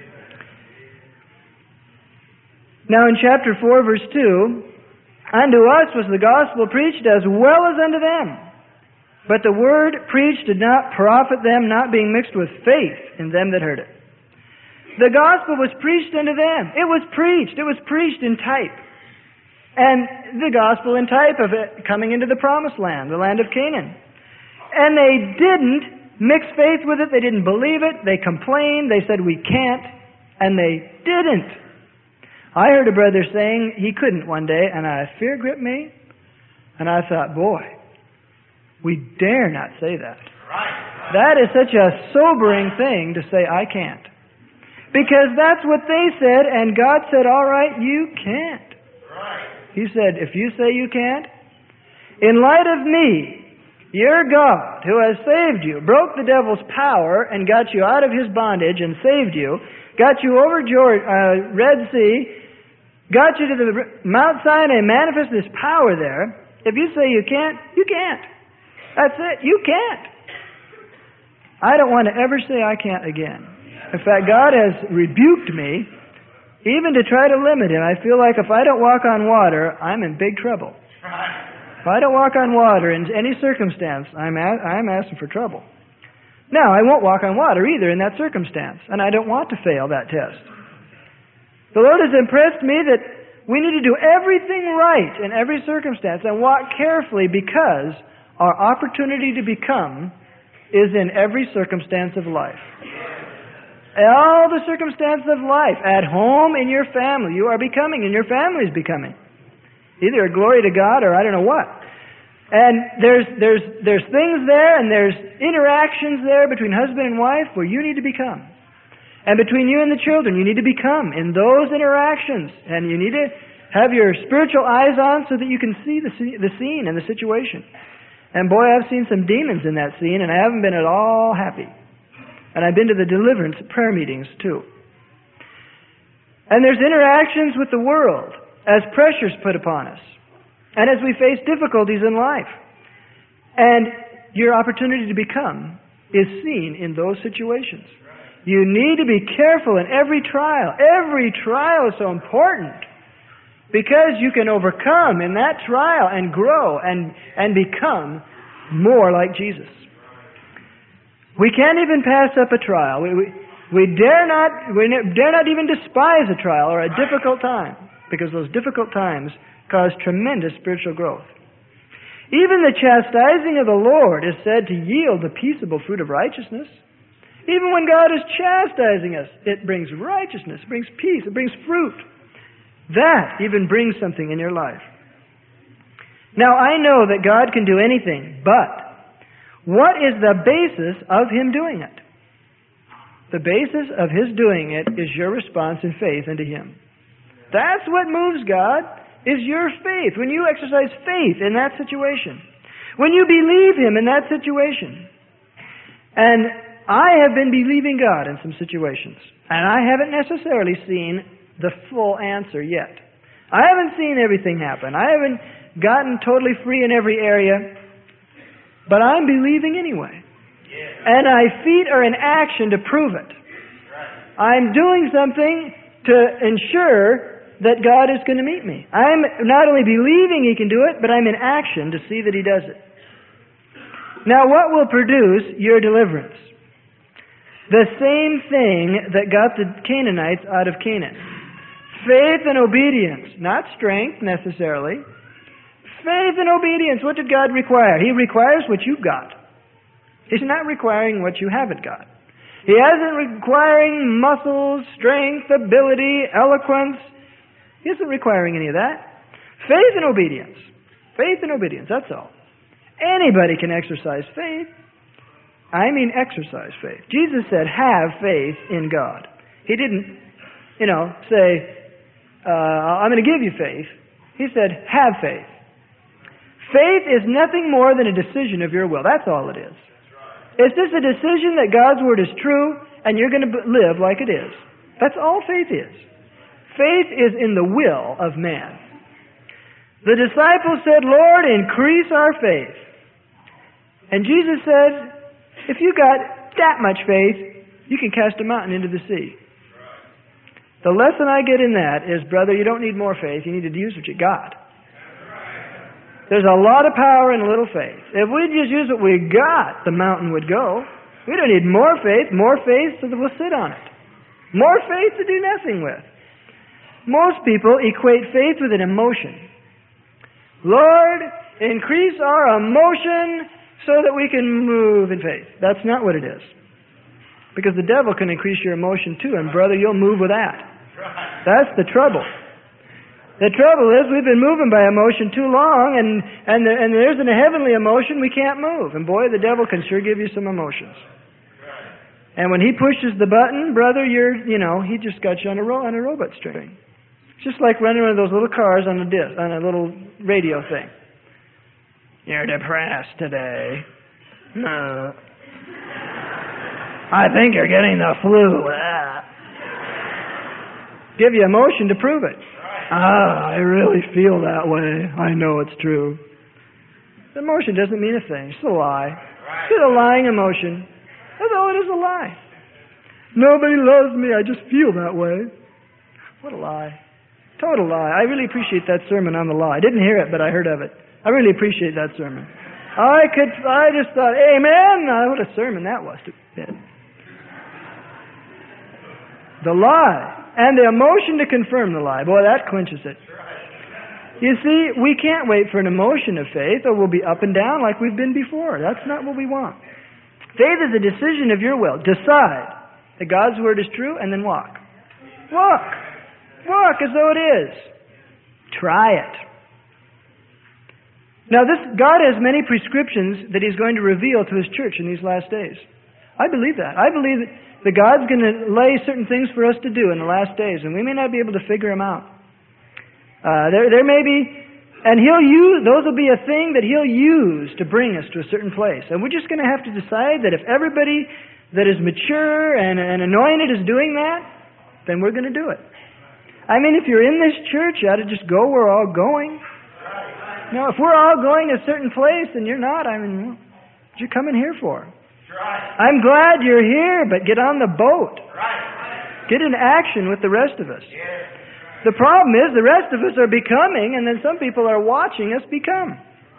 Now in chapter four, verse two, unto us was the gospel preached as well as unto them. But the word preached did not profit them, not being mixed with faith in them that heard it. The gospel was preached unto them. It was preached. It was preached in type. And the gospel in type of it coming into the promised land, the land of Canaan. And they didn't mixed faith with it. They didn't believe it. They complained. They said, we can't. And they didn't. I heard a brother saying he couldn't one day, and a fear gripped me. And I thought, boy, we dare not say that. That is such a sobering thing to say, I can't. Because that's what they said, and God said, all right, you can't. He said, if you say you can't, in light of me, your God, who has saved you, broke the devil's power and got you out of his bondage and saved you, got you over Jordan, uh, Red Sea, got you to the Mount Sinai and manifested his power there. If you say you can't, you can't. That's it. You can't. I don't want to ever say I can't again. In fact, God has rebuked me even to try to limit him. I feel like if I don't walk on water, I'm in big trouble. If I don't walk on water in any circumstance, I'm a- I'm asking for trouble. Now, I won't walk on water either in that circumstance, and I don't want to fail that test. The Lord has impressed me that we need to do everything right in every circumstance and walk carefully because our opportunity to become is in every circumstance of life. All the circumstances of life, at home, in your family, you are becoming, and your family is becoming. Either a glory to God or I don't know what. And there's there's there's things there and there's interactions there between husband and wife where you need to become. And between you and the children, you need to become in those interactions. And you need to have your spiritual eyes on so that you can see the the scene and the situation. And boy, I've seen some demons in that scene, and I haven't been at all happy. And I've been to the deliverance prayer meetings, too. And there's interactions with the world as pressures put upon us. And as we face difficulties in life. And your opportunity to become is seen in those situations. You need to be careful in every trial. Every trial is so important. Because you can overcome in that trial and grow and, and become more like Jesus. We can't even pass up a trial. We, we, we dare not we dare not even despise a trial or a difficult time, because those difficult times cause tremendous spiritual growth. Even the chastising of the Lord is said to yield the peaceable fruit of righteousness. Even when God is chastising us, it brings righteousness, it brings peace, it brings fruit. That even brings something in your life. Now, I know that God can do anything, but what is the basis of Him doing it? The basis of His doing it is your response in faith unto Him. That's what moves God, is your faith. When you exercise faith in that situation. When you believe Him in that situation. And I have been believing God in some situations. And I haven't necessarily seen the full answer yet. I haven't seen everything happen. I haven't gotten totally free in every area. But I'm believing anyway. And my feet are in action to prove it. I'm doing something to ensure that God is going to meet me. I'm not only believing He can do it, but I'm in action to see that He does it. Now, what will produce your deliverance? The same thing that got the Canaanites out of Canaan. Faith and obedience, not strength necessarily. Faith and obedience. What did God require? He requires what you've got. He's not requiring what you haven't got. He isn't requiring muscles, strength, ability, eloquence. He isn't requiring any of that. Faith and obedience. Faith and obedience, that's all. Anybody can exercise faith. I mean exercise faith. Jesus said, have faith in God. He didn't, you know, say, uh, I'm going to give you faith. He said, have faith. Faith is nothing more than a decision of your will. That's all it is. It's just a decision that God's Word is true and you're going to live like it is. That's all faith is. Faith is in the will of man. The disciples said, Lord, increase our faith. And Jesus said, if you got that much faith, you can cast a mountain into the sea. The lesson I get in that is, brother, you don't need more faith. You need to use what you got. There's a lot of power in a little faith. If we just use what we got, the mountain would go. We don't need more faith, more faith so that we'll sit on it. More faith to do nothing with. Most people equate faith with an emotion. Lord, increase our emotion so that we can move in faith. That's not what it is. Because the devil can increase your emotion too, and brother, you'll move with that. That's the trouble. The trouble is we've been moving by emotion too long, and and, the, and there's a heavenly emotion we can't move. And boy, the devil can sure give you some emotions. And when he pushes the button, brother, you're, you know, he just got you on a, ro- on a robot string. It's just like running one of those little cars on a disc, on a little radio thing. You're depressed today. No. I think you're getting the flu. Ah. Give you emotion to prove it. Ah, I really feel that way. I know it's true. Emotion doesn't mean a thing. It's a lie. It's a lying emotion. That's all it is, a lie. Nobody loves me. I just feel that way. What a lie. Total lie. I really appreciate that sermon on the law. I didn't hear it, but I heard of it. I really appreciate that sermon. I could. I just thought, amen. Oh, what a sermon that was. The lie. And the emotion to confirm the lie. Boy, that clinches it. You see, we can't wait for an emotion of faith, or we'll be up and down like we've been before. That's not what we want. Faith is a decision of your will. Decide that God's Word is true, and then walk. Walk. Walk as though it is. Try it. Now, this God has many prescriptions that He's going to reveal to His church in these last days. I believe that. I believe that, that God's going to lay certain things for us to do in the last days, and we may not be able to figure them out. Uh, there, there may be... And He'll use, those will be a thing that He'll use to bring us to a certain place. And we're just going to have to decide that if everybody that is mature and, and anointed is doing that, then we're going to do it. I mean, if you're in this church, you ought to just go where we're all going. Now, if we're all going to a certain place and you're not, I mean, what you coming here for? I'm glad you're here, but get on the boat. Get in action with the rest of us. The problem is the rest of us are becoming, and then some people are watching us become.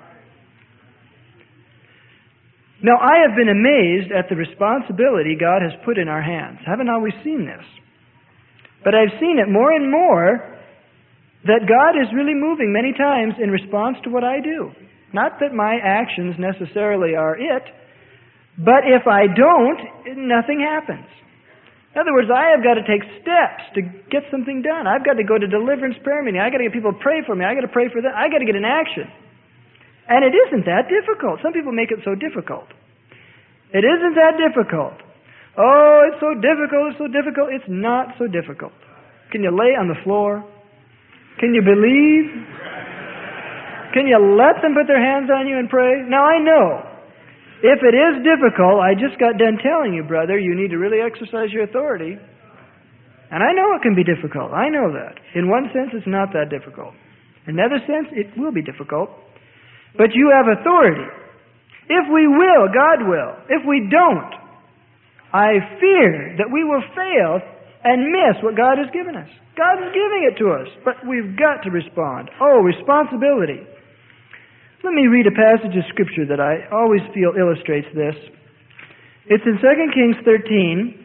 Now, I have been amazed at the responsibility God has put in our hands. I haven't always seen this. But I've seen it more and more that God is really moving many times in response to what I do. Not that my actions necessarily are it, but if I don't, nothing happens. In other words, I have got to take steps to get something done. I've got to go to deliverance prayer meeting. I've got to get people to pray for me. I've got to pray for them. I've got to get in action. And it isn't that difficult. Some people make it so difficult. It isn't that difficult. Oh, it's so difficult, it's so difficult. It's not so difficult. Can you lay on the floor? Can you believe? Can you let them put their hands on you and pray? Now, I know, if it is difficult, I just got done telling you, brother, you need to really exercise your authority. And I know it can be difficult. I know that. In one sense, it's not that difficult. In another sense, it will be difficult. But you have authority. If we will, God will. If we don't, I fear that we will fail and miss what God has given us. God is giving it to us, but we've got to respond. Oh, responsibility. Let me read a passage of Scripture that I always feel illustrates this. It's in Second Kings thirteen.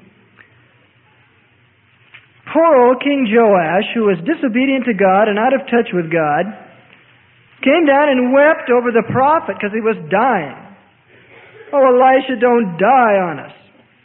Poor old King Joash, who was disobedient to God and out of touch with God, came down and wept over the prophet because he was dying. Oh, Elisha, don't die on us.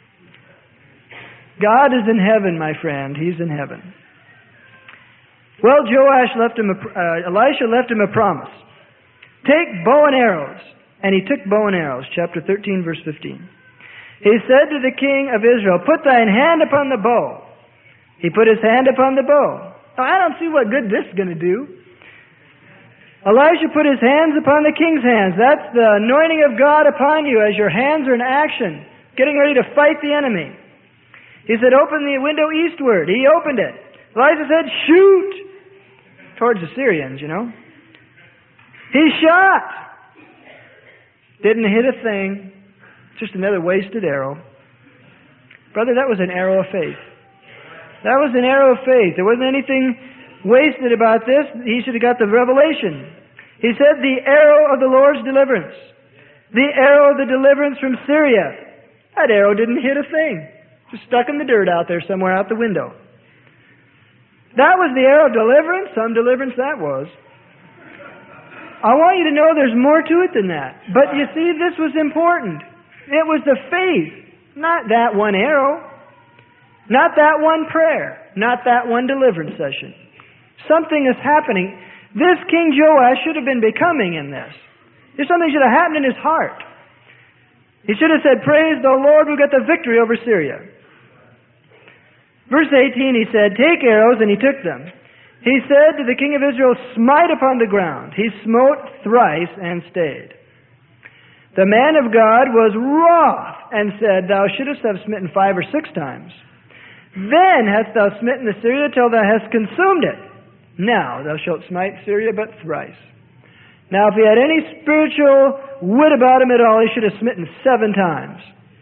God is in heaven, my friend. He's in heaven. Well, Joash left him a, uh, Elisha left him a promise. Take bow and arrows. And he took bow and arrows. Chapter thirteen, verse fifteen. He said to the king of Israel, put thine hand upon the bow. He put his hand upon the bow. Now, I don't see what good this is going to do. Elisha put his hands upon the king's hands. That's the anointing of God upon you as your hands are in action, getting ready to fight the enemy. He said, open the window eastward. He opened it. Elisha said, shoot! Towards the Syrians, you know. He shot. Didn't hit a thing. Just another wasted arrow. Brother, that was an arrow of faith. That was an arrow of faith. There wasn't anything wasted about this. He should have got the revelation. He said, the arrow of the Lord's deliverance. The arrow of the deliverance from Syria. That arrow didn't hit a thing. Just stuck in the dirt out there somewhere out the window. That was the arrow of deliverance. Some deliverance that was. I want you to know there's more to it than that. But you see, this was important. It was the faith, not that one arrow, not that one prayer, not that one deliverance session. Something is happening. This King Joash should have been becoming in this. There's something should have happened in his heart. He should have said, praise the Lord, we got the victory over Syria. Verse eighteen, he said, take arrows, and he took them. He said to the king of Israel, smite upon the ground. He smote thrice and stayed. The man of God was wroth and said, thou shouldst have smitten five or six times. Then hast thou smitten Assyria till thou hast consumed it. Now thou shalt smite Syria but thrice. Now if he had any spiritual wit about him at all, he should have smitten seven times.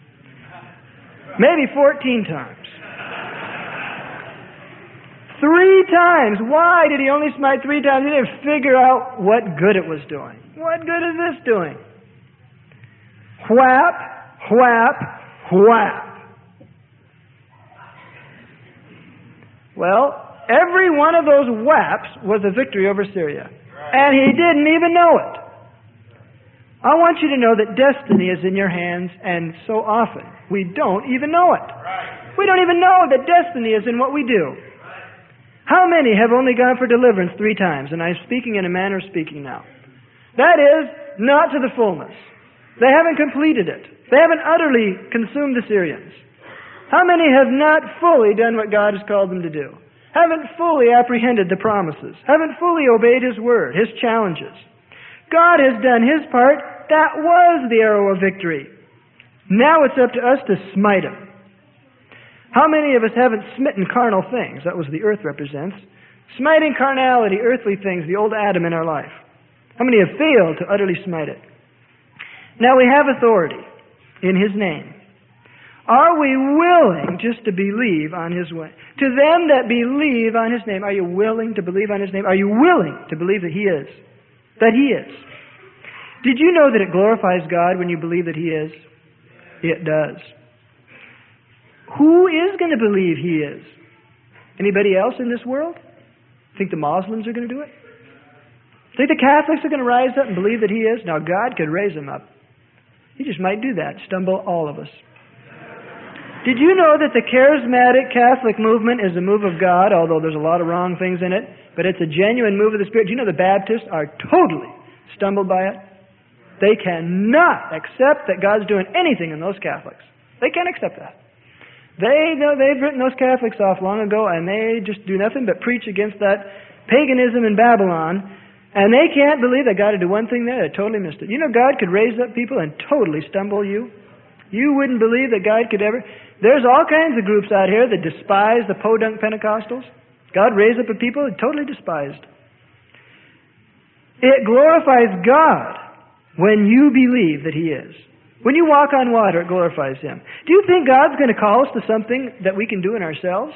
Maybe fourteen times. Three times. Why did he only smite three times? He didn't figure out what good it was doing. What good is this doing? Whap, whap, whap. Well, every one of those whaps was a victory over Syria. And he didn't even know it. I want you to know that destiny is in your hands, and so often we don't even know it. We don't even know that destiny is in what we do. How many have only gone for deliverance three times? And I'm speaking in a manner of speaking now. That is, not to the fullness. They haven't completed it. They haven't utterly consumed the Syrians. How many have not fully done what God has called them to do? Haven't fully apprehended the promises? Haven't fully obeyed His word, His challenges? God has done His part. That was the arrow of victory. Now it's up to us to smite them. How many of us haven't smitten carnal things? That was the earth represents. Smiting carnality, earthly things, the old Adam in our life. How many have failed to utterly smite it? Now we have authority in His name. Are we willing just to believe on His way? To them that believe on His name, are you willing to believe on His name? Are you willing to believe that He is? That He is. Did you know that it glorifies God when you believe that He is? It does. Who is going to believe He is? Anybody else in this world? Think the Muslims are going to do it? Think the Catholics are going to rise up and believe that He is? Now, God could raise them up. He just might do that, stumble all of us. Did you know that the charismatic Catholic movement is a move of God, although there's a lot of wrong things in it, but it's a genuine move of the Spirit? Do you know the Baptists are totally stumbled by it? They cannot accept that God's doing anything in those Catholics. They can't accept that. They know they've written those Catholics off long ago, and they just do nothing but preach against that paganism in Babylon, and they can't believe that God would do one thing there. They totally missed it. You know God could raise up people and totally stumble you? You wouldn't believe that God could ever... There's all kinds of groups out here that despise the podunk Pentecostals. God raised up a people that totally despised. It glorifies God when you believe that He is. When you walk on water, it glorifies Him. Do you think God's going to call us to something that we can do in ourselves?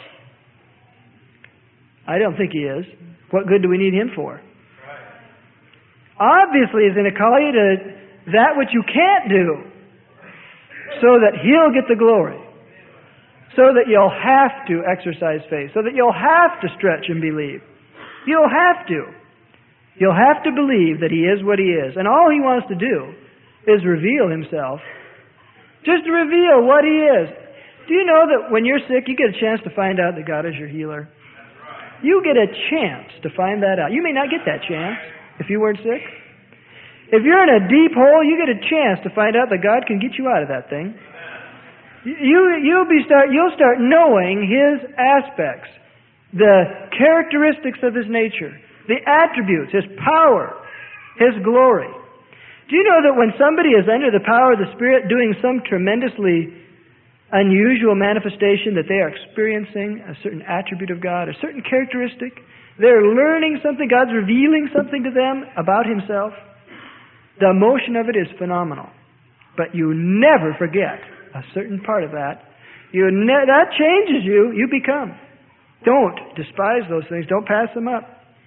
I don't think He is. What good do we need Him for? Obviously, He's going to call you to that which you can't do so that He'll get the glory. So that you'll have to exercise faith. So that you'll have to stretch and believe. You'll have to. You'll have to believe that He is what He is. And all He wants to do is reveal Himself. Just to reveal what He is. Do you know that when you're sick, you get a chance to find out that God is your healer? You get a chance to find that out. You may not get that chance if you weren't sick. If you're in a deep hole, you get a chance to find out that God can get you out of that thing. You, you'll, be start, you'll start knowing His aspects, the characteristics of His nature, the attributes, His power, His glory. Do you know that when somebody is under the power of the Spirit doing some tremendously unusual manifestation that they are experiencing a certain attribute of God, a certain characteristic, they're learning something, God's revealing something to them about Himself, the emotion of it is phenomenal. But you never forget a certain part of that. You ne- that changes you. You become. Don't despise those things. Don't pass them up.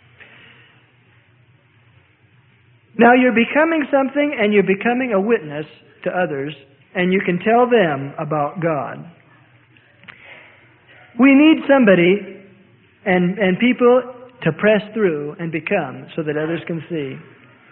Now you're becoming something, and you're becoming a witness to others, and you can tell them about God. We need somebody and, and people to press through and become so that others can see.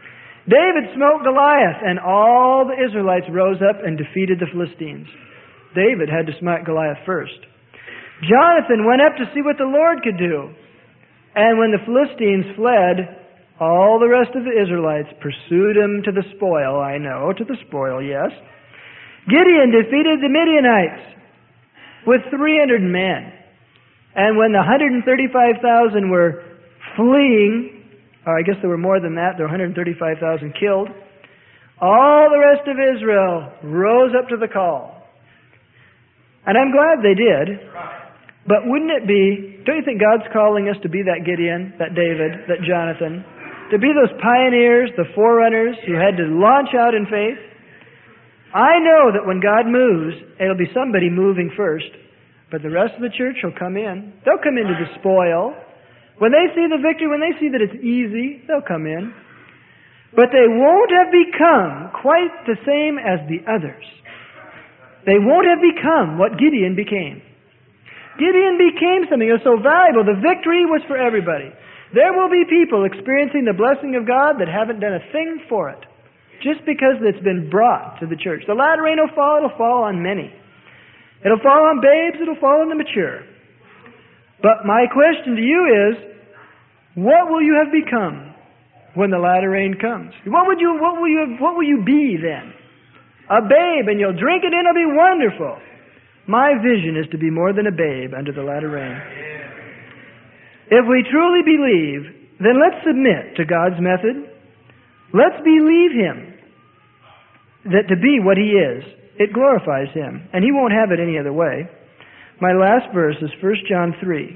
David smote Goliath, and all the Israelites rose up and defeated the Philistines. David had to smite Goliath first. Jonathan went up to see what the Lord could do. And when the Philistines fled, all the rest of the Israelites pursued him to the spoil. I know, to the spoil, yes. Gideon defeated the Midianites with three hundred men. And when the one hundred thirty-five thousand were fleeing, or I guess there were more than that, there were one hundred thirty-five thousand killed, all the rest of Israel rose up to the call. And I'm glad they did. But wouldn't it be, don't you think God's calling us to be that Gideon, that David, that Jonathan, to be those pioneers, the forerunners who had to launch out in faith? I know that when God moves, it'll be somebody moving first, but the rest of the church will come in. They'll come into the spoil. When they see the victory, when they see that it's easy, they'll come in. But they won't have become quite the same as the others. They won't have become what Gideon became. Gideon became something that was so valuable. The victory was for everybody. There will be people experiencing the blessing of God that haven't done a thing for it, just because it's been brought to the church. The latter rain will fall, it'll fall on many. It'll fall on babes, it'll fall on the mature. But my question to you is, what will you have become when the latter rain comes? What would you, what will you, what will you be then? A babe, and you'll drink it in, it'll be wonderful. My vision is to be more than a babe under the latter rain. If we truly believe, then let's submit to God's method. Let's believe Him that to be what He is, it glorifies Him, and He won't have it any other way. My last verse is First John three.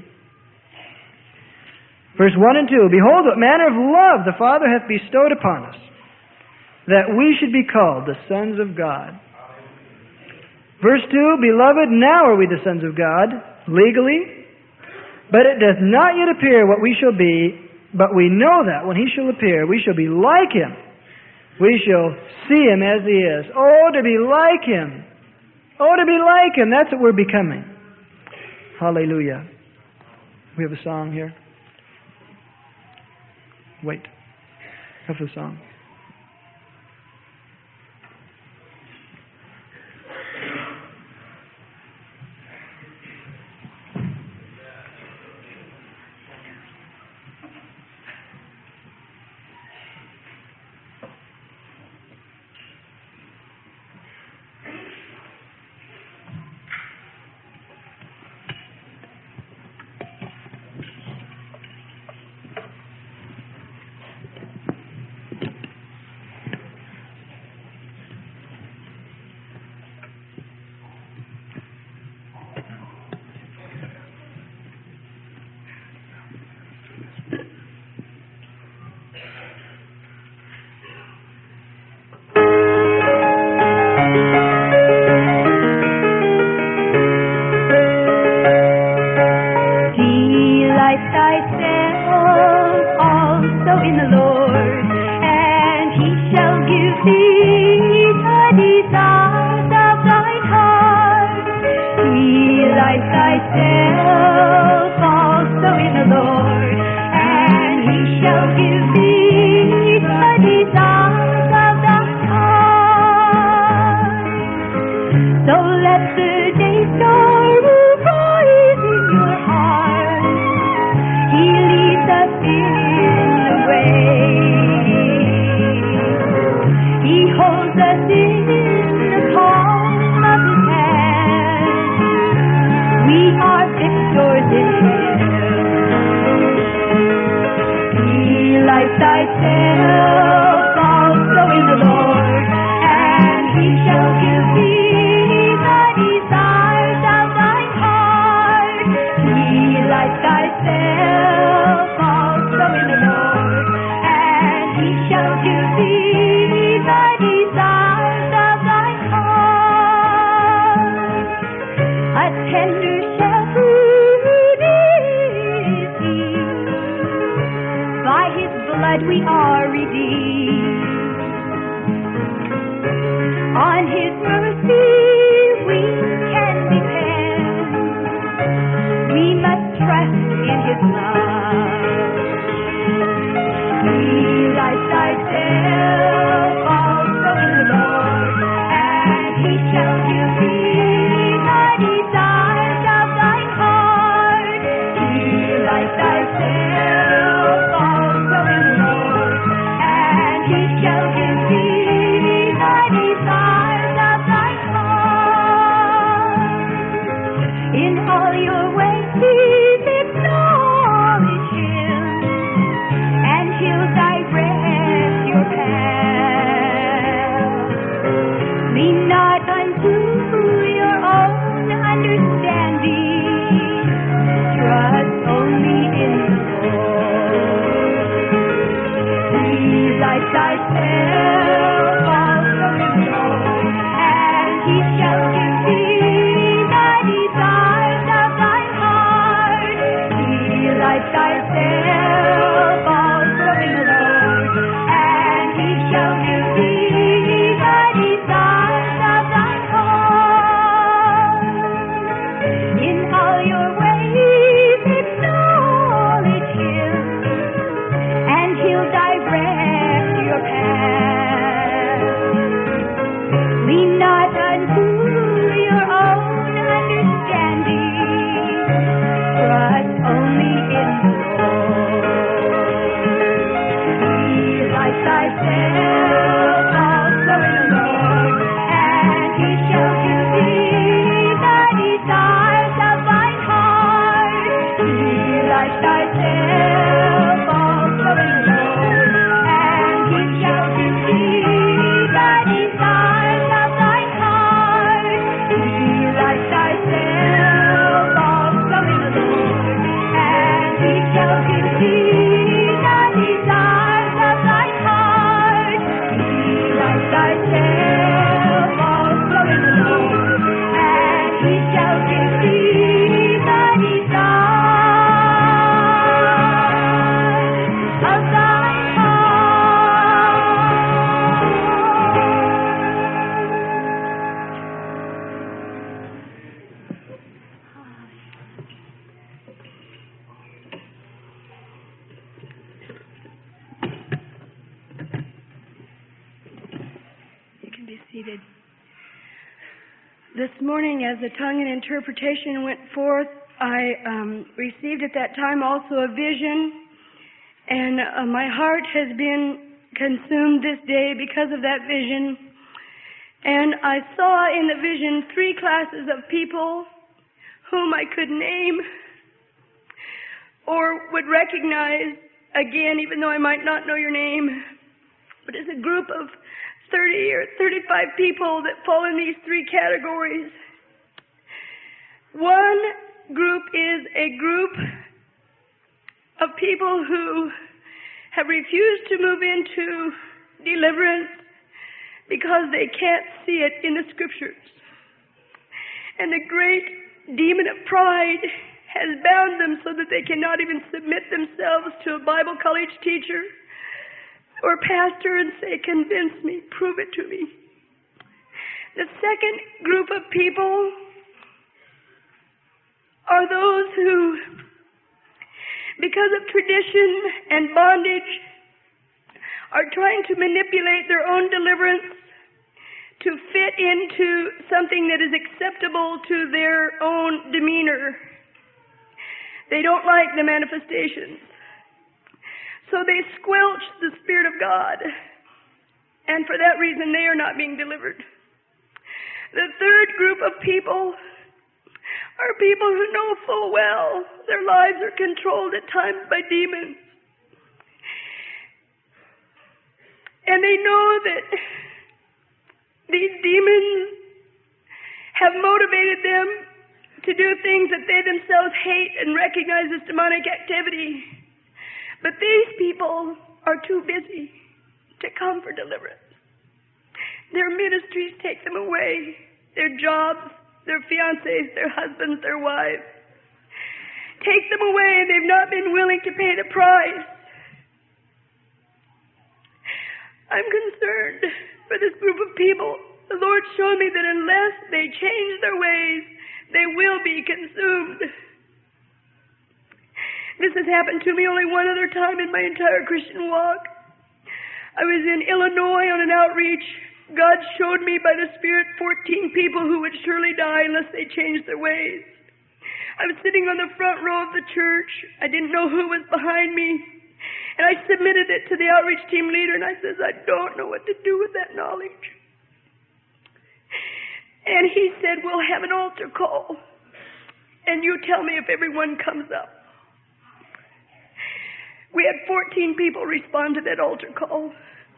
Verse one and two. Behold, what manner of love the Father hath bestowed upon us, that we should be called the sons of God. Verse two, Beloved, now are we the sons of God, legally, but it doth not yet appear what we shall be, but we know that when He shall appear, we shall be like Him. We shall see Him as He is. Oh, to be like Him. Oh, to be like Him. That's what we're becoming. Hallelujah. We have a song here. Wait. Have a song. He lights thyself. seated. This morning, as the tongue and interpretation went forth, I um, received at that time also a vision, and uh, my heart has been consumed this day because of that vision. And I saw in the vision three classes of people whom I could name or would recognize again, even though I might not know your name. But it's a group of thirty or thirty-five people that fall in these three categories. One group is a group of people who have refused to move into deliverance because they can't see it in the Scriptures. And the great demon of pride has bound them so that they cannot even submit themselves to a Bible college teacher or pastor and say, convince me, prove it to me. The second group of people are those who, because of tradition and bondage, are trying to manipulate their own deliverance to fit into something that is acceptable to their own demeanor. They don't like the manifestations. So they squelch the Spirit of God. And for that reason, they are not being delivered. The third group of people are people who know full well their lives are controlled at times by demons. And they know that these demons have motivated them to do things that they themselves hate and recognize as demonic activity. But these people are too busy to come for deliverance. Their ministries take them away, their jobs, their fiancés, their husbands, their wives. Take them away, and they've not been willing to pay the price. I'm concerned for this group of people. The Lord showed me that unless they change their ways, they will be consumed. This has happened to me only one other time in my entire Christian walk. I was in Illinois on an outreach. God showed me by the Spirit fourteen people who would surely die unless they changed their ways. I was sitting on the front row of the church. I didn't know who was behind me. And I submitted it to the outreach team leader, and I says, I don't know what to do with that knowledge. And he said, we'll have an altar call, and you tell me if everyone comes up. We had fourteen people respond to that altar call.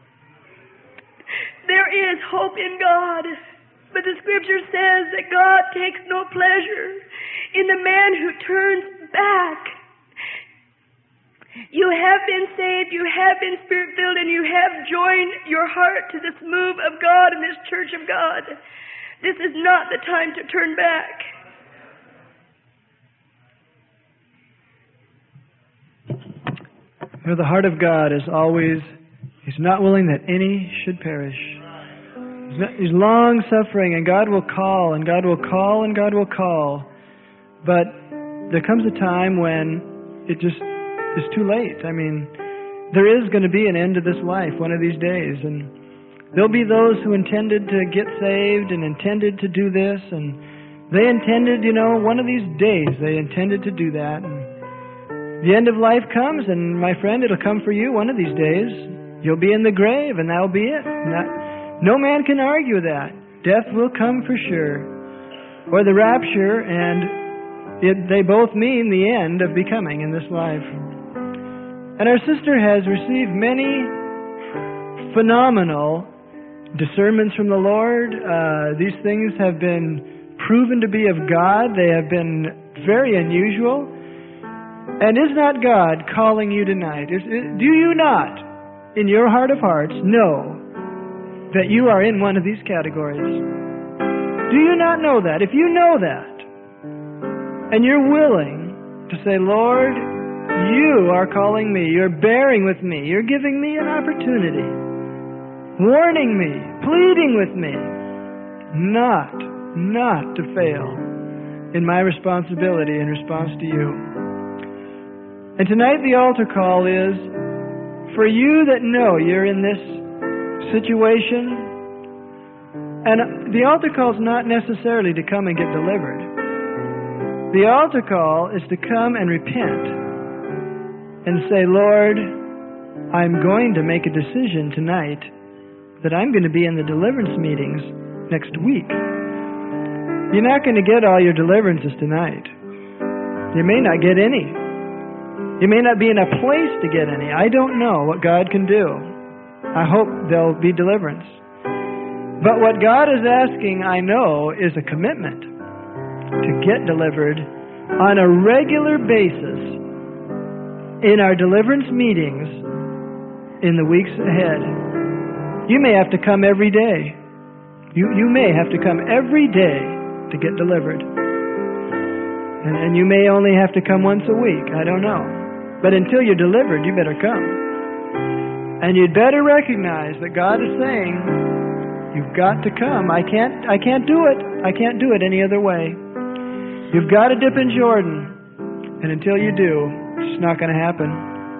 There is hope in God, but the Scripture says that God takes no pleasure in the man who turns back. You have been saved, you have been Spirit-filled, and you have joined your heart to this move of God and this church of God. This is not the time to turn back. You know, the heart of God is always, He's not willing that any should perish. He's, not, he's long-suffering, and God will call, and God will call, and God will call. But there comes a time when it just is too late. I mean, there is going to be an end to this life one of these days, and there'll be those who intended to get saved and intended to do this, and they intended, you know, one of these days they intended to do that. And the end of life comes, and my friend, it'll come for you one of these days. You'll be in the grave, and that'll be it. Not, no man can argue that. Death will come for sure. Or the rapture, and it, they both mean the end of becoming in this life. And our sister has received many phenomenal discernments from the Lord. Uh, these things have been proven to be of God. They have been very unusual. And is not God calling you tonight? Is, is, do you not, in your heart of hearts, know that you are in one of these categories? Do you not know that? If you know that, and you're willing to say, Lord, you are calling me, you're bearing with me, you're giving me an opportunity, warning me, pleading with me, not, not to fail in my responsibility in response to you. And tonight the altar call is for you that know you're in this situation, And the altar call is not necessarily to come and get delivered. The altar call is to come and repent and say, Lord, I'm going to make a decision tonight that I'm going to be in the deliverance meetings next week. You're not going to get all your deliverances tonight. You may not get any. You may not be in a place to get any. I don't know what God can do. I hope there'll be deliverance. But what God is asking, I know, is a commitment to get delivered on a regular basis in our deliverance meetings in the weeks ahead. You may have to come every day. You, you may have to come every day to get delivered. And, and you may only have to come once a week. I don't know. But until you're delivered, you better come. And you'd better recognize that God is saying, you've got to come. I can't, I can't do it. I can't do it any other way. You've got to dip in Jordan. And until you do, it's just not going to happen.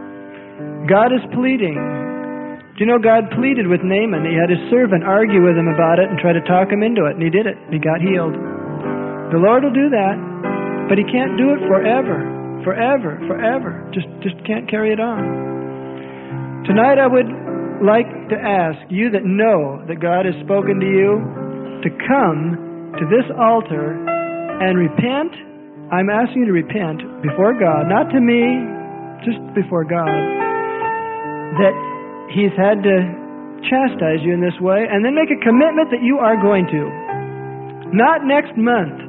God is pleading. Do you know God pleaded with Naaman? He had his servant argue with him about it and try to talk him into it. And he did it. He got healed. The Lord will do that. But He can't do it forever. Forever. Forever. Just, just can't carry it on. Tonight I would like to ask you that know that God has spoken to you to come to this altar and repent. I'm asking you to repent before God, not to me, just before God, that He's had to chastise you in this way, and then make a commitment that you are going to. Not next month.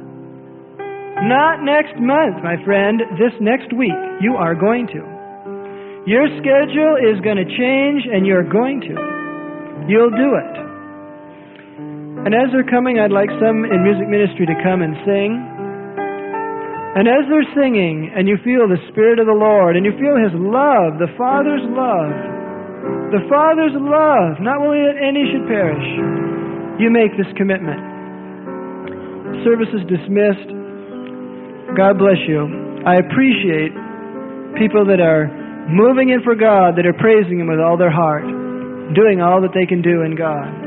Not next month, my friend. This next week, you are going to. Your schedule is going to change, and you're going to. You'll do it. And as they're coming, I'd like some in music ministry to come and sing. And as they're singing, and you feel the Spirit of the Lord, and you feel His love, the Father's love, the Father's love, not willing that any should perish, you make this commitment. Service is dismissed. God bless you. I appreciate people that are moving in for God, that are praising Him with all their heart, doing all that they can do in God.